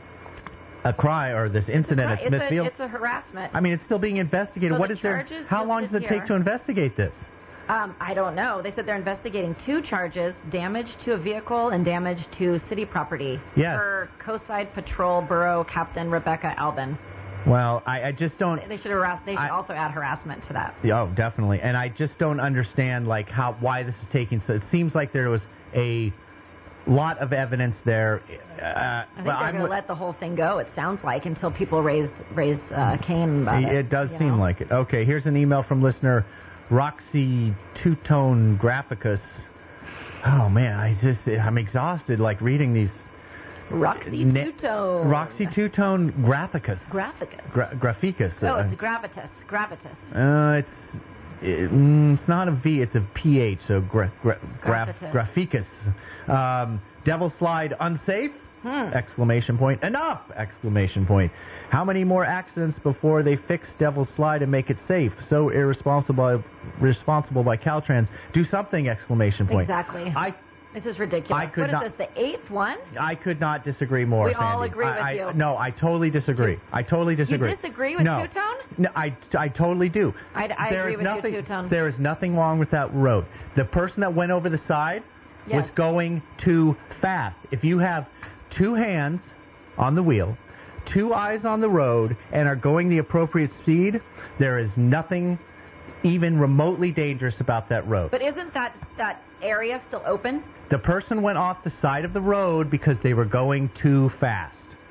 this incident at Smithfield. It's a harassment. I mean, it's still being investigated. So What is there? How long does it take to investigate this? I don't know. They said they're investigating 2 charges: damage to a vehicle and damage to city property. Yes. For Coastside Patrol Borough Captain Rebecca Albin. Well, I just don't. They should also add harassment to that. Oh, definitely. And I just don't understand why this is taking. So it seems like there was a lot of evidence there. I think they're going to let the whole thing go, it sounds like, until people raise Cain about it. It does seem like it. Okay, here's an email from listener Roxy Two-Tone Graphicus. Oh, man, I'm exhausted, reading these. Roxy Two-Tone. Roxy Two-Tone Graphicus. Graphicus. Oh, it's Gravitas. It's not a V, it's a PH, so Graphicus. Devil Slide unsafe? Exclamation point. Enough! Exclamation point. How many more accidents before they fix Devil Slide and make it safe? So irresponsible by Caltrans. Do something! Exclamation point. Exactly. This is ridiculous. What is this, the 8th one? I could not disagree more, We Sandy. all agree with you. No, I totally disagree. You disagree with No. Two-Tone? No, I totally do. I agree with you, Two-Tone. There is nothing wrong with that road. The person that went over the side Yes. was going too fast. If you have 2 hands on the wheel, 2 eyes on the road, and are going the appropriate speed, there is nothing even remotely dangerous about that road. But isn't that area still open? The person went off the side of the road because they were going too fast.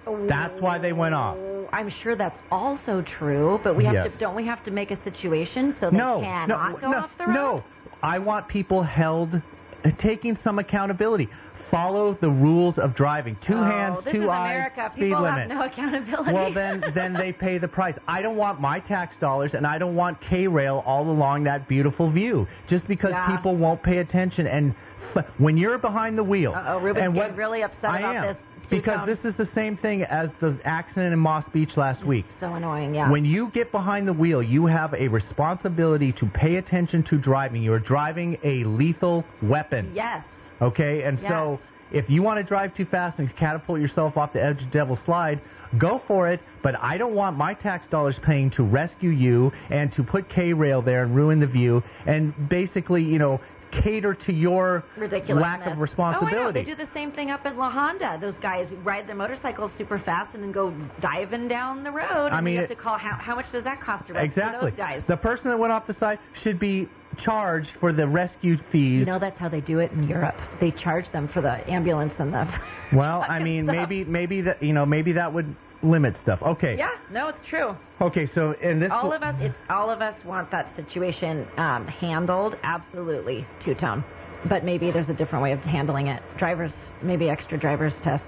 That's why they went off. I'm sure that's also true, but we have Yes. to. Don't we have to make a situation so they cannot go off the road? No, I want people held, taking some accountability. Follow the rules of driving. Two hands, this two is eyes, America. speed People limit. have no accountability. Well, then they pay the price. I don't want my tax dollars, and I don't want K-Rail all along that beautiful view. Just because people won't pay attention, and when you're behind the wheel, Ruben's getting really upset about this. Because this is the same thing as the accident in Moss Beach last week. So annoying, yeah. When you get behind the wheel, you have a responsibility to pay attention to driving. You're driving a lethal weapon. Yes. Okay? And so if you want to drive too fast and catapult yourself off the edge of Devil's Slide, go for it. But I don't want my tax dollars paying to rescue you and to put K-Rail there and ruin the view and basically, cater to your lack of responsibility. Oh, I know. They do the same thing up at La Honda. Those guys ride their motorcycles super fast and then go diving down the road. And you have to call, how much does that cost to rescue those guys? The person that went off the side should be charged for the rescue fees. That's how they do it in Europe. They charge them for the ambulance and the... Well, I mean, maybe that would limit stuff. Okay. Yeah, no, it's true. Okay, so in this... All of us want that situation handled, absolutely, two-tone. But maybe there's a different way of handling it. Maybe extra driver's tests.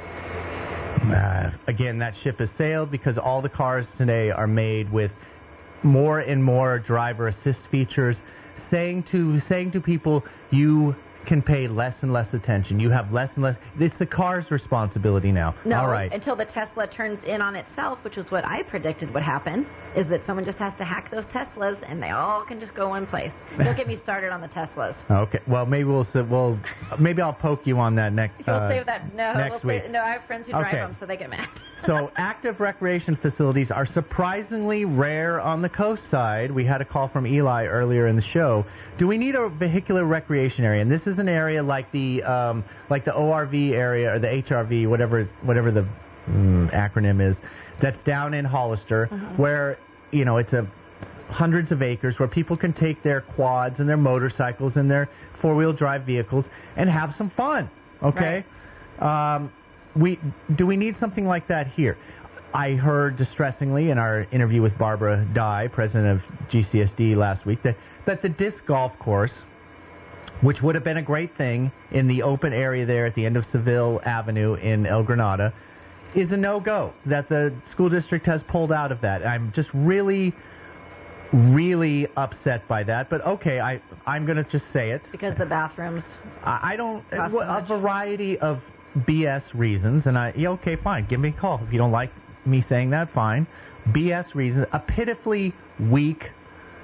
Again, that ship has sailed because all the cars today are made with more and more driver assist features, saying to people, you can pay less and less attention. You have less and less. It's the car's responsibility now. No, all right. Until the Tesla turns in on itself, which is what I predicted would happen, is that someone just has to hack those Teslas and they all can just go one place. Don't get me started on the Teslas. Okay. Well, maybe I'll poke you on that next. You'll save that. No, next week. No, I have friends who drive them, so they get mad. So active recreation facilities are surprisingly rare on the coast side. We had a call from Eli earlier in the show. Do we need a vehicular recreation area? And this is an area like the ORV area or the HRV, whatever the acronym is, that's down in Hollister, where it's hundreds of acres where people can take their quads and their motorcycles and their four-wheel drive vehicles and have some fun. Okay. Right. Do we need something like that here? I heard distressingly in our interview with Barbara Dye, president of GCSD last week, that the disc golf course, which would have been a great thing in the open area there at the end of Seville Avenue in El Granada, is a no-go, that the school district has pulled out of that. I'm just really, really upset by that. But okay, I'm going to just say it. Because the bathrooms a variety of BS reasons, and okay, fine, give me a call. If you don't like me saying that, fine. BS reasons, a pitifully weak /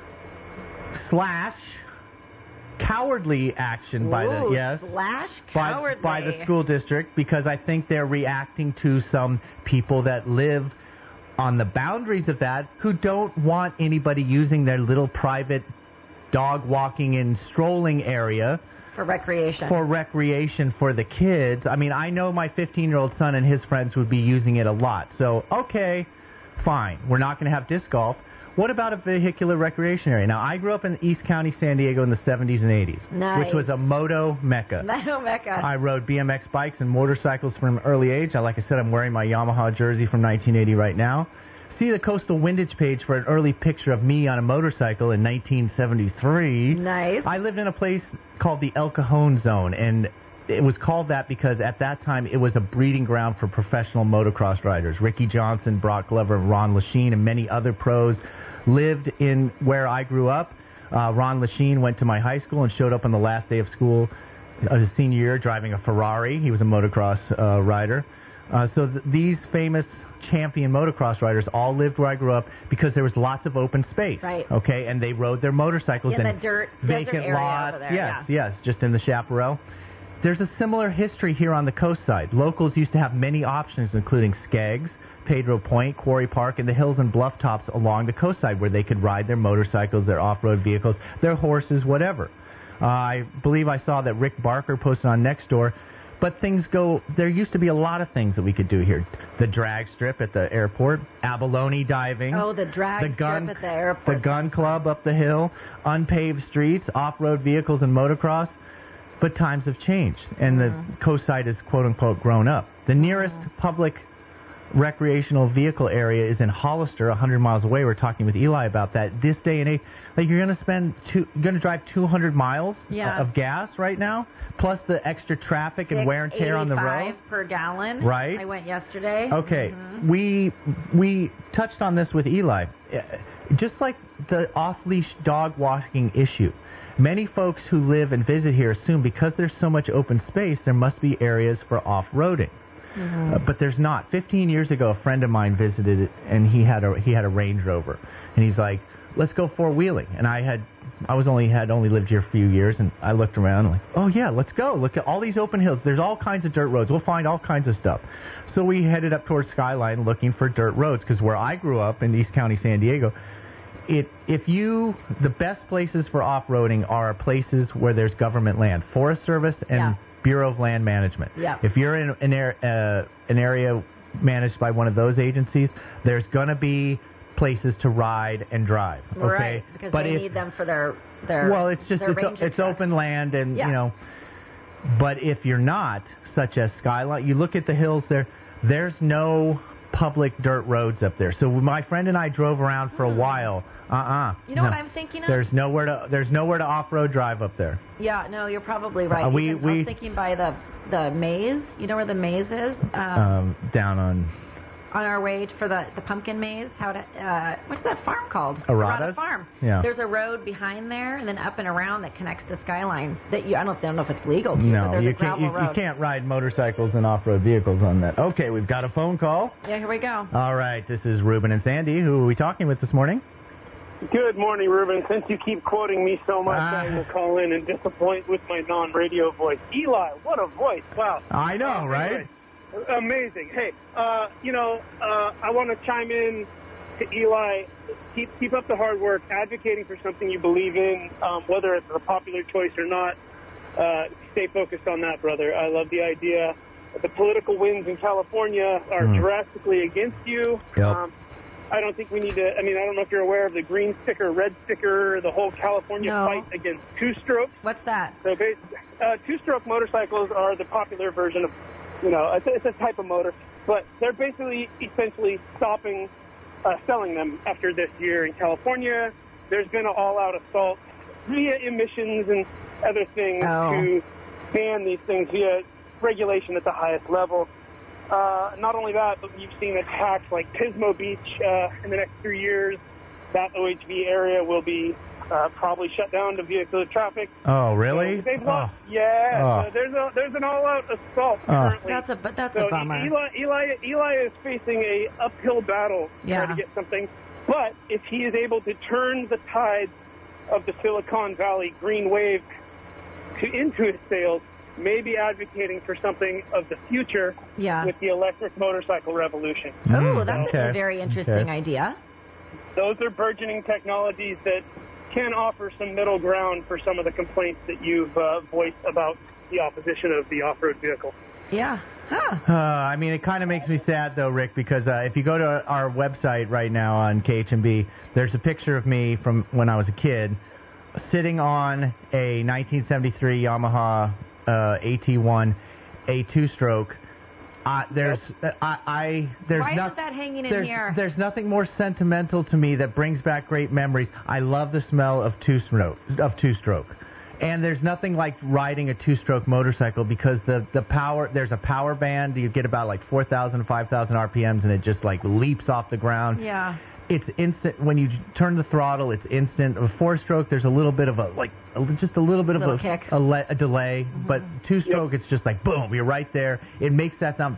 cowardly action by the by the school district, because I think they're reacting to some people that live on the boundaries of that who don't want anybody using their little private dog walking and strolling area for recreation for the kids. I mean, I know my 15-year-old son and his friends would be using it a lot. So, okay, fine. We're not going to have disc golf. What about a vehicular recreation area? Now, I grew up in East County, San Diego in the 70s and 80s, which was a moto mecca. I rode BMX bikes and motorcycles from an early age. Like I said, I'm wearing my Yamaha jersey from 1980 right now. See the Coastal Windage page for an early picture of me on a motorcycle in 1973. Nice. I lived in a place called the El Cajon Zone, and it was called that because at that time it was a breeding ground for professional motocross riders. Ricky Johnson, Brock Glover, Ron Lachine, and many other pros lived in where I grew up. Ron Lachine went to my high school and showed up on the last day of school, his senior year, driving a Ferrari. He was a motocross rider. So these famous champion motocross riders all lived where I grew up because there was lots of open space. Right. Okay, and they rode their motorcycles in the dirt, vacant area lots. Over there, Yes, just in the chaparral. There's a similar history here on the coast side. Locals used to have many options, including Skaggs, Pedro Point, Quarry Park, and the hills and bluff tops along the coastside where they could ride their motorcycles, their off-road vehicles, their horses, whatever. I believe I saw that Rick Barker posted on Nextdoor. But things go, there used to be a lot of things that we could do here. The drag strip at the airport, abalone diving. Oh, the drag strip at the airport. The gun club up the hill, unpaved streets, off-road vehicles, and motocross. But times have changed, and the coast side is, quote-unquote, grown up. The nearest public recreational vehicle area is in Hollister, 100 miles away. We're talking with Eli about that. This day and age, like you're going to drive 200 miles of gas right now, plus the extra traffic and wear and tear on the road. $6.85 per gallon. Right. I went yesterday. Okay, we touched on this with Eli. Just like the off-leash dog walking issue, many folks who live and visit here assume because there's so much open space, there must be areas for off-roading. But there's not. 15 years ago, a friend of mine visited it, and he had a Range Rover, and he's like, "Let's go four-wheeling." And I had only lived here a few years, and I looked around like, "Oh yeah, let's go. Look at all these open hills. There's all kinds of dirt roads. We'll find all kinds of stuff." So we headed up towards Skyline looking for dirt roads, because where I grew up in East County, San Diego, the best places for off-roading are places where there's government land, Forest Service and Bureau of Land Management. Yeah. If you're in an area managed by one of those agencies, there's going to be places to ride and drive. Okay, right? Because they need them for their well, it's just it's open land, and you know. But if you're not, such as Skyline, you look at the hills there. There's no public dirt roads up there. So my friend and I drove around for a while. You know what I'm thinking of? There's nowhere to off-road drive up there. Yeah, no, you're probably right. I was thinking by the maze. You know where the maze is? Down on our way for the pumpkin maze. What's that farm called? Arata Farm. Yeah. There's a road behind there and then up and around that connects to Skyline. That I don't know if it's legal to. No, but there's you can't. You can't ride motorcycles and off-road vehicles on that. Okay, we've got a phone call. Yeah, here we go. All right, this is Ruben and Sandy. Who are we talking with this morning? Good morning, Ruben. Since you keep quoting me so much, I will call in and disappoint with my non-radio voice. Eli, what a voice! Wow. I know, right? Amazing. Hey, I want to chime in to Eli. Keep up the hard work, advocating for something you believe in, whether it's a popular choice or not. Stay focused on that, brother. I love the idea. The political winds in California are drastically against you. Yep. I don't think we need to. I don't know if you're aware of the green sticker, red sticker, the whole California fight against two-strokes. What's that? So two-stroke motorcycles are the popular version of, it's a type of motor, but they're essentially stopping selling them after this year in California. There's been an all-out assault via emissions and other things to ban these things via regulation at the highest level. Not only that, but you've seen attacks like Pismo Beach in the next 3 years. That OHV area will be probably shut down to vehicular traffic. Oh, really? So there's an all-out assault currently. That's a bummer. Eli is facing a uphill battle trying to get something. But if he is able to turn the tides of the Silicon Valley green wave into his sails, maybe advocating for something of the future with the electric motorcycle revolution. Oh, that's a very interesting idea. Those are burgeoning technologies that can offer some middle ground for some of the complaints that you've voiced about the opposition of the off-road vehicle. Yeah. Huh. It kind of makes me sad, though, Rick, because if you go to our website right now on KHMB, there's a picture of me from when I was a kid sitting on a 1973 Yamaha AT1, a two-stroke. Why isn't that hanging in here? There's nothing more sentimental to me that brings back great memories. I love the smell of two-stroke. And there's nothing like riding a two-stroke motorcycle because the power, there's a power band. You get about like 4,000, 5,000 RPMs, and it just like leaps off the ground. Yeah. It's instant. When you turn the throttle, it's instant. A four-stroke, there's a little bit of a kick. A delay. But two-stroke, it's just like boom, you're right there. It makes that sound,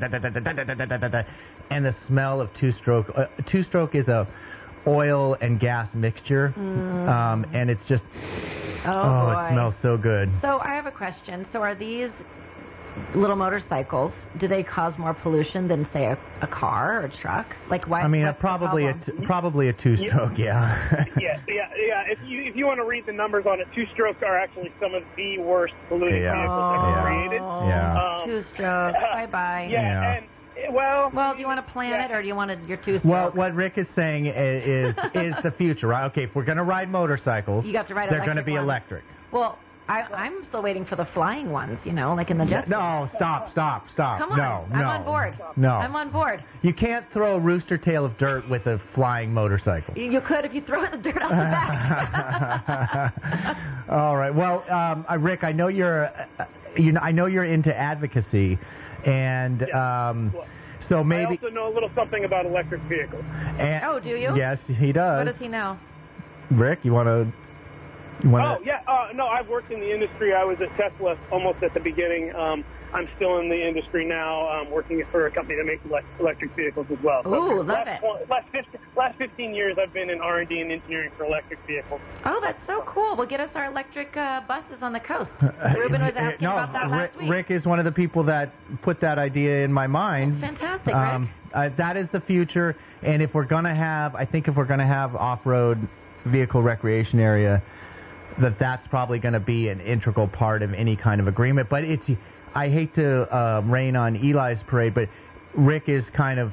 and the smell of two-stroke. Two-stroke is a oil and gas mixture, and it's just it smells so good. So I have a question. So are these little motorcycles, do they cause more pollution than, say, a car or a truck? Like, why? Probably a two-stroke. Yeah. If you want to read the numbers on it, two-strokes are actually some of the worst polluting vehicles ever created. Yeah. Two-stroke. Bye-bye. Yeah. And, well, do you want to plan it, or do you want your two-stroke? Well, what Rick is saying is the future, right? Okay, if we're going to ride motorcycles, you got to ride they're going to be electric. Well, I'm still waiting for the flying ones, like in the jet. No, stop. Come on. No. I'm on board. No. I'm on board. You can't throw a rooster tail of dirt with a flying motorcycle. You could if you throw the dirt off the back. All right. Well, Rick, I know you're into advocacy, and so maybe. I also know a little something about electric vehicles. Oh, do you? Yes, he does. What does he know? Rick, you want to? No, I've worked in the industry. I was at Tesla almost at the beginning. I'm still in the industry now, working for a company that makes electric vehicles as well. Ooh, love it. Last 15 years, I've been in R&D and engineering for electric vehicles. Oh, that's so cool. Well, get us our electric buses on the coast. Ruben was asking about that last week. Rick is one of the people that put that idea in my mind. That's fantastic, Rick. That is the future, and if we're going to have off-road vehicle recreation area, that's probably going to be an integral part of any kind of agreement. But I hate to rain on Eli's parade, but Rick is kind of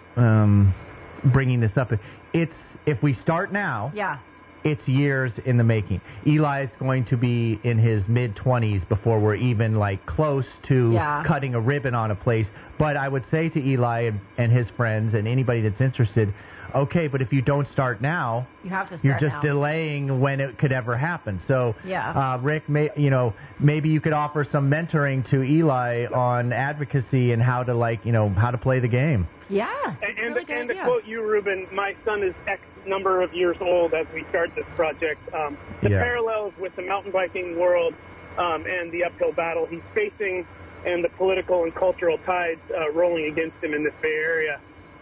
bringing this up. If we start now, it's years in the making. Eli is going to be in his mid-20s before we're even close to cutting a ribbon on a place. But I would say to Eli and his friends and anybody that's interested, okay, but if you don't start now, you're just delaying when it could ever happen. So, Rick, maybe you could offer some mentoring to Eli on advocacy and how to how to play the game. Yeah. And to quote you, Ruben, my son is X number of years old as we start this project. The parallels with the mountain biking world and the uphill battle he's facing and the political and cultural tides rolling against him in this Bay Area.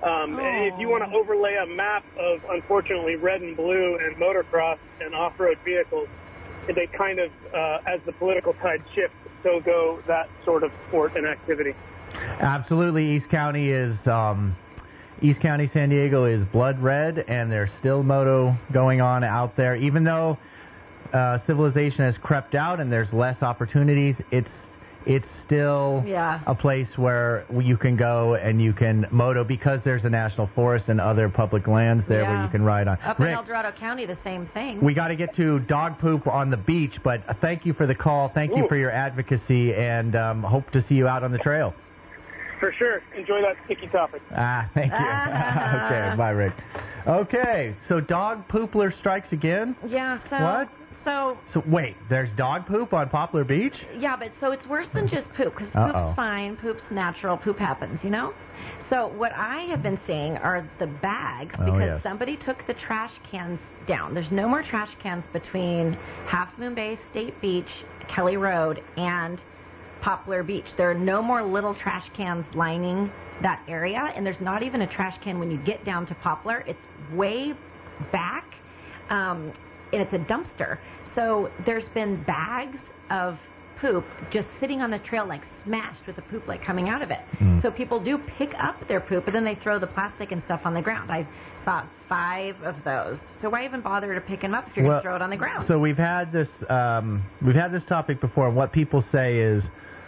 If you want to overlay a map of, unfortunately, red and blue and motocross and off-road vehicles, they kind of, as the political tide shifts, so go that sort of sport and activity. Absolutely. East County, San Diego is blood red, and there's still moto going on out there. Even though civilization has crept out and there's less opportunities, it's still a place where you can go and you can moto because there's a national forest and other public lands there where you can ride on. Up in El Dorado County, the same thing. We got to get to dog poop on the beach, but thank you for the call. Thank you for your advocacy, and hope to see you out on the trail. For sure. Enjoy that sticky topic. Thank you. Okay, bye, Rick. Okay, so dog poopler strikes again? Yeah, so... What? So wait, there's dog poop on Poplar Beach? Yeah, but so it's worse than just poop, because poop's fine, poop's natural, poop happens, So what I have been seeing are the bags, because somebody took the trash cans down. There's no more trash cans between Half Moon Bay State Beach, Kelly Road, and Poplar Beach. There are no more little trash cans lining that area, and there's not even a trash can when you get down to Poplar. It's way back, and it's a dumpster. So there's been bags of poop just sitting on the trail, smashed with the poop coming out of it. So people do pick up their poop, but then they throw the plastic and stuff on the ground. I saw 5 of those. So why even bother to pick them up if you're going to throw it on the ground? So we've had this topic before. And what people say is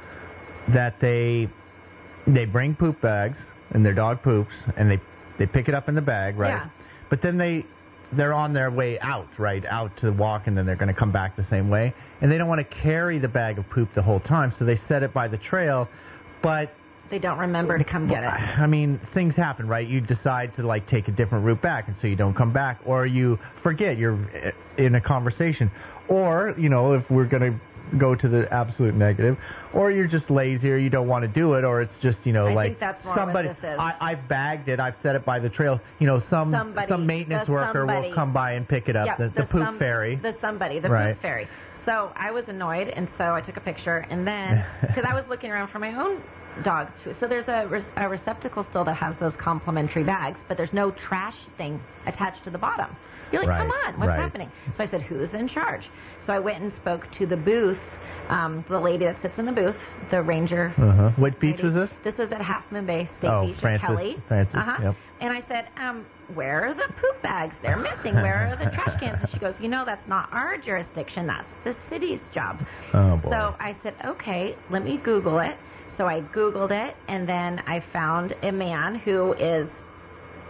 that they bring poop bags and their dog poops and they pick it up in the bag, right? Yeah. But then they're on their way out, right, out to walk, and then they're going to come back the same way. And they don't want to carry the bag of poop the whole time, so they set it by the trail. But they don't remember to come get it. I mean, things happen, right? You decide to, take a different route back, and so you don't come back. Or you forget you're in a conversation. Or, if we're going to go to the absolute negative, or you're just lazy, or you don't want to do it, or it's just I think that's more somebody. What this is. I've bagged it. I've set it by the trail. Some maintenance worker will come by and pick it up. Yep, the poop fairy. The poop fairy. So I was annoyed, and so I took a picture, and then because I was looking around for my own dog too. So there's a receptacle still that has those complimentary bags, but there's no trash thing attached to the bottom. You're like, come on, what's happening? So I said, who's in charge? So I went and spoke to the booth, the lady that sits in the booth, the ranger. What beach was this? This is at Half Moon Bay State Beach at Kelly. Francis, yep. And I said, where are the poop bags? They're missing. Where are the trash cans? And she goes, that's not our jurisdiction. That's the city's job. Oh, boy. So I said, okay, let me Google it. So I Googled it, and then I found a man who is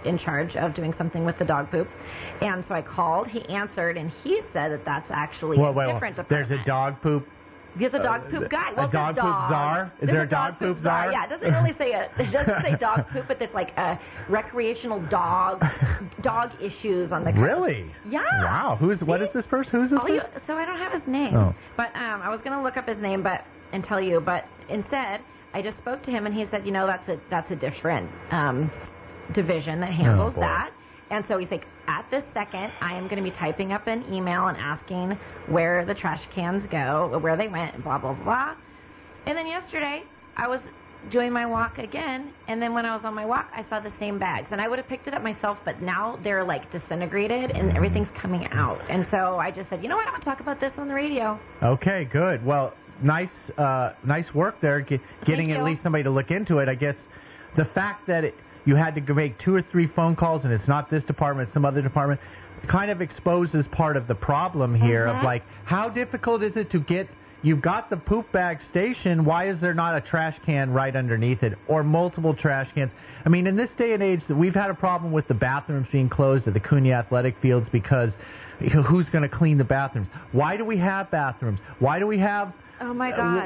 in charge of doing something with the dog poop. And so I called. He answered, and he said that that's actually a different department. There's a dog poop. There's a dog poop guy. Well, a dog poop czar? Is there a dog poop czar? Yeah, it doesn't really say it doesn't say dog poop, but it's like a recreational dog issues on the cover. Really? Yeah. Wow. What is this person? Who's this person? So I don't have his name. Oh. But I was going to look up his name and tell you, but instead I just spoke to him and he said, that's a different division that handles that. And so he's like, at this second, I am going to be typing up an email and asking where the trash cans go, where they went, and blah, blah, blah. And then yesterday, I was doing my walk again, and then when I was on my walk, I saw the same bags. And I would have picked it up myself, but now they're, like, disintegrated, and everything's coming out. And so I just said, you know what, I'm going to talk about this on the radio. Okay, good. Well, nice work there, getting at least somebody to look into it. I guess the fact that you had to make 2 or 3 phone calls, and it's not this department, it's some other department, kind of exposes part of the problem here of, like, how difficult is it to get, you've got the poop bag station, why is there not a trash can right underneath it, or multiple trash cans? I mean, in this day and age, we've had a problem with the bathrooms being closed at the Cunha Athletic Fields because who's going to clean the bathrooms? Why do we have bathrooms? Why do we have... Oh my gosh!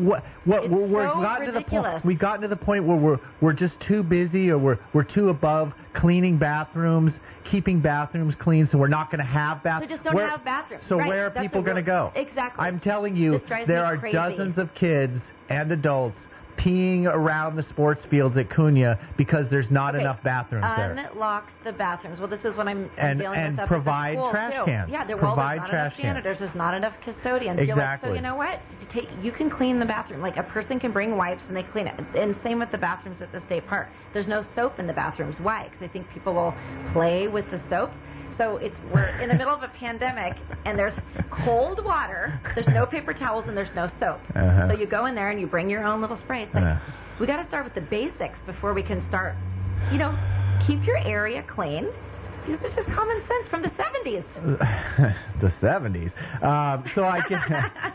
We've gotten to the point where we're just too busy, or we're too above cleaning bathrooms, keeping bathrooms clean, so we're not going to have bathrooms. So just don't have bathrooms. So where are people going to go? Exactly. I'm telling you, there are dozens of kids and adults peeing around the sports fields at Cunha because there's not enough bathrooms there. Unlock the bathrums. Well, this is what I'm dealing with and up provide at the school, trash too. cans. Yeah, there's provide not trash enough janitors. There's not enough custodians. Exactly. So you know what? You can clean the bathroom. Like a person can bring wipes and they clean it. And same with the bathrooms at the state park. There's no soap in the bathrooms. Why? Because I think people will play with the soap. So we're in the middle of a pandemic, and there's cold water, there's no paper towels, and there's no soap. So you go in there and you bring your own little spray. It's like, we got to start with the basics before we can start, keep your area clean. This is just common sense from the 70s. The 70s. So I can...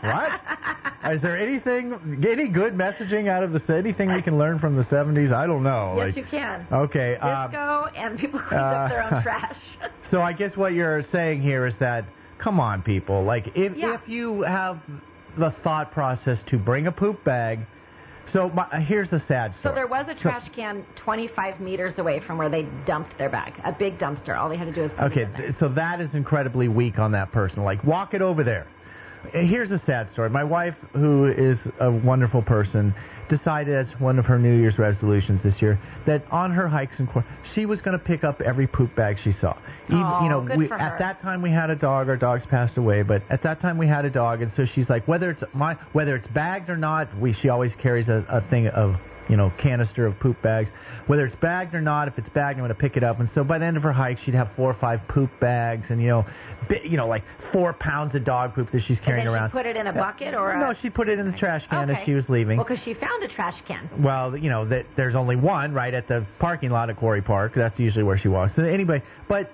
What? Is there any good messaging out of anything we can learn from the 70s? I don't know. Yes, you can. Okay. Disco and people clean up their own trash. So I guess what you're saying here is that, come on, people. Like, if you have the thought process to bring a poop bag... So here's the sad story. So there was a trash can 25 meters away from where they dumped their bag, a big dumpster. All they had to do was put it in there. So that is incredibly weak on that person. Like, walk it over there. Here's a sad story. My wife, who is a wonderful person, decided as one of her New Year's resolutions this year that on her hikes and she was going to pick up every poop bag she saw. Good for her. At that time we had a dog. Our dog's passed away, but at that time we had a dog, and so she's like, whether it's bagged or not, she always carries a thing of canister of poop bags. Whether it's bagged or not, if it's bagged, I'm going to pick it up. And so by the end of her hike, she'd have 4 or 5 poop bags, and like 4 pounds of dog poop that she's carrying around. And then she put it in a bucket, or no? She put it in the trash can as she was leaving. Well, because she found a trash can. Well, there's only one right at the parking lot at Quarry Park. That's usually where she walks. So anyway, but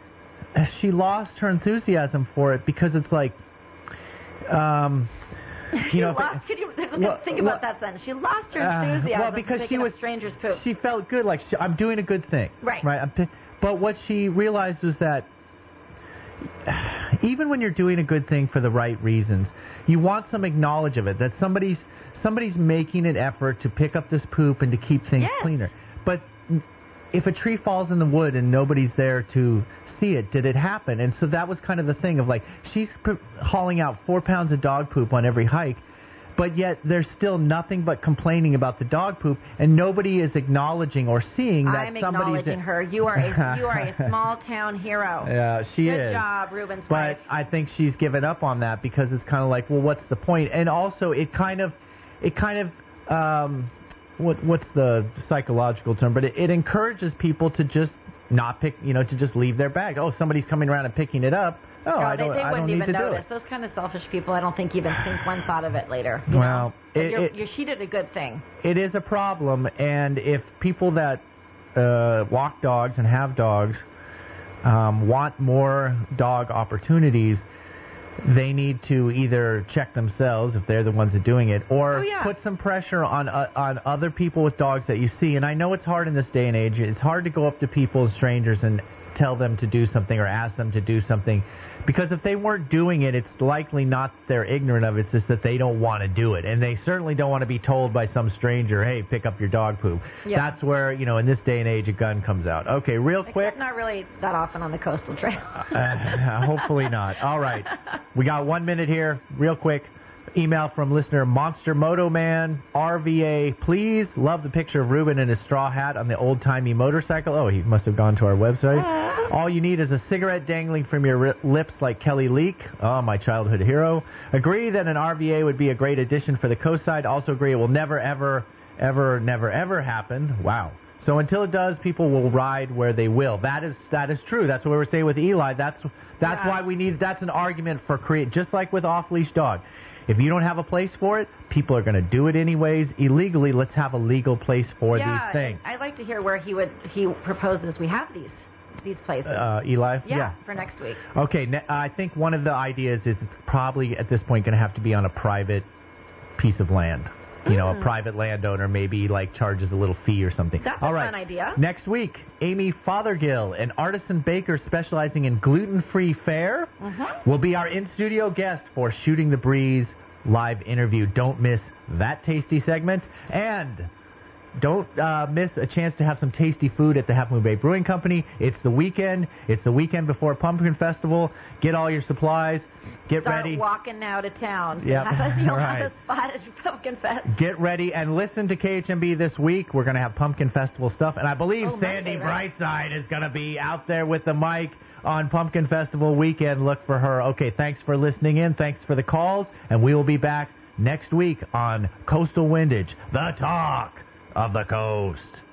she lost her enthusiasm for it because it's like. Think about that sentence. She lost her enthusiasm because picking up strangers' poop. She felt good, like I'm doing a good thing. Right. But what she realized was that even when you're doing a good thing for the right reasons, you want some acknowledgement of it, that somebody's making an effort to pick up this poop and to keep things cleaner. But if a tree falls in the wood and nobody's there to see it, did it happen? And so that was kind of the thing of like, she's hauling out 4 pounds of dog poop on every hike, but yet there's still nothing but complaining about the dog poop, and nobody is acknowledging or seeing that I'm somebody's... acknowledging her. You are a small town hero. Yeah, she is. Good job, Ruben's wife. But I think she's given up on that because it's kind of like, well, what's the point? And also, it kind of what's the psychological term? But it encourages people to just not pick, to just leave their bag. Oh, somebody's coming around and picking it up. Oh, they wouldn't even notice. Those kind of selfish people, I don't think even think one thought of it later. Well, she did a good thing. It is a problem, and if people that walk dogs and have dogs want more dog opportunities, they need to either check themselves if they're the ones that are doing it, or put some pressure on other people with dogs that you see. And I know it's hard in this day and age. It's hard to go up to people, strangers, and tell them to do something or ask them to do something. Because if they weren't doing it, it's likely not that they're ignorant of it. It's just that they don't want to do it. And they certainly don't want to be told by some stranger, hey, pick up your dog poop. Yeah. That's where, in this day and age, a gun comes out. Okay, real quick. Except not really that often on the coastal trail. Hopefully not. All right. We got 1 minute here. Real quick. Email from listener Monster Moto Man, RVA. Please, love the picture of Ruben in his straw hat on the old-timey motorcycle. Oh, he must have gone to our website. All you need is a cigarette dangling from your lips like Kelly Leak. Oh, my childhood hero. Agree that an RVA would be a great addition for the coast side. Also agree it will never, ever, ever, never, ever happen. Wow. So until it does, people will ride where they will. That is true. That's what we were saying with Eli. That's why we need. That's an argument for just like with off-leash dog. If you don't have a place for it, people are going to do it anyways. Illegally, let's have a legal place for these things. I'd like to hear where he proposes we have these places. Eli? Yeah, for next week. Okay, I think one of the ideas is it's probably at this point going to have to be on a private piece of land. A private landowner maybe charges a little fee or something. That's a fun idea. Next week, Amy Fothergill, an artisan baker specializing in gluten-free fare, will be our in-studio guest for Shooting the Breeze live interview. Don't miss that tasty segment. And don't miss a chance to have some tasty food at the Half Moon Bay Brewing Company. It's the weekend. It's the weekend before Pumpkin Festival. Get all your supplies. Get ready. Start walking now to town. Yep. You'll have a spot at Pumpkin Fest. Get ready and listen to KHMB this week. We're going to have Pumpkin Festival stuff. And I believe Sandy Brightside is going to be out there with the mic on Pumpkin Festival weekend. Look for her. Okay, thanks for listening in. Thanks for the calls. And we will be back next week on Coastal Windage, the talk of the coast.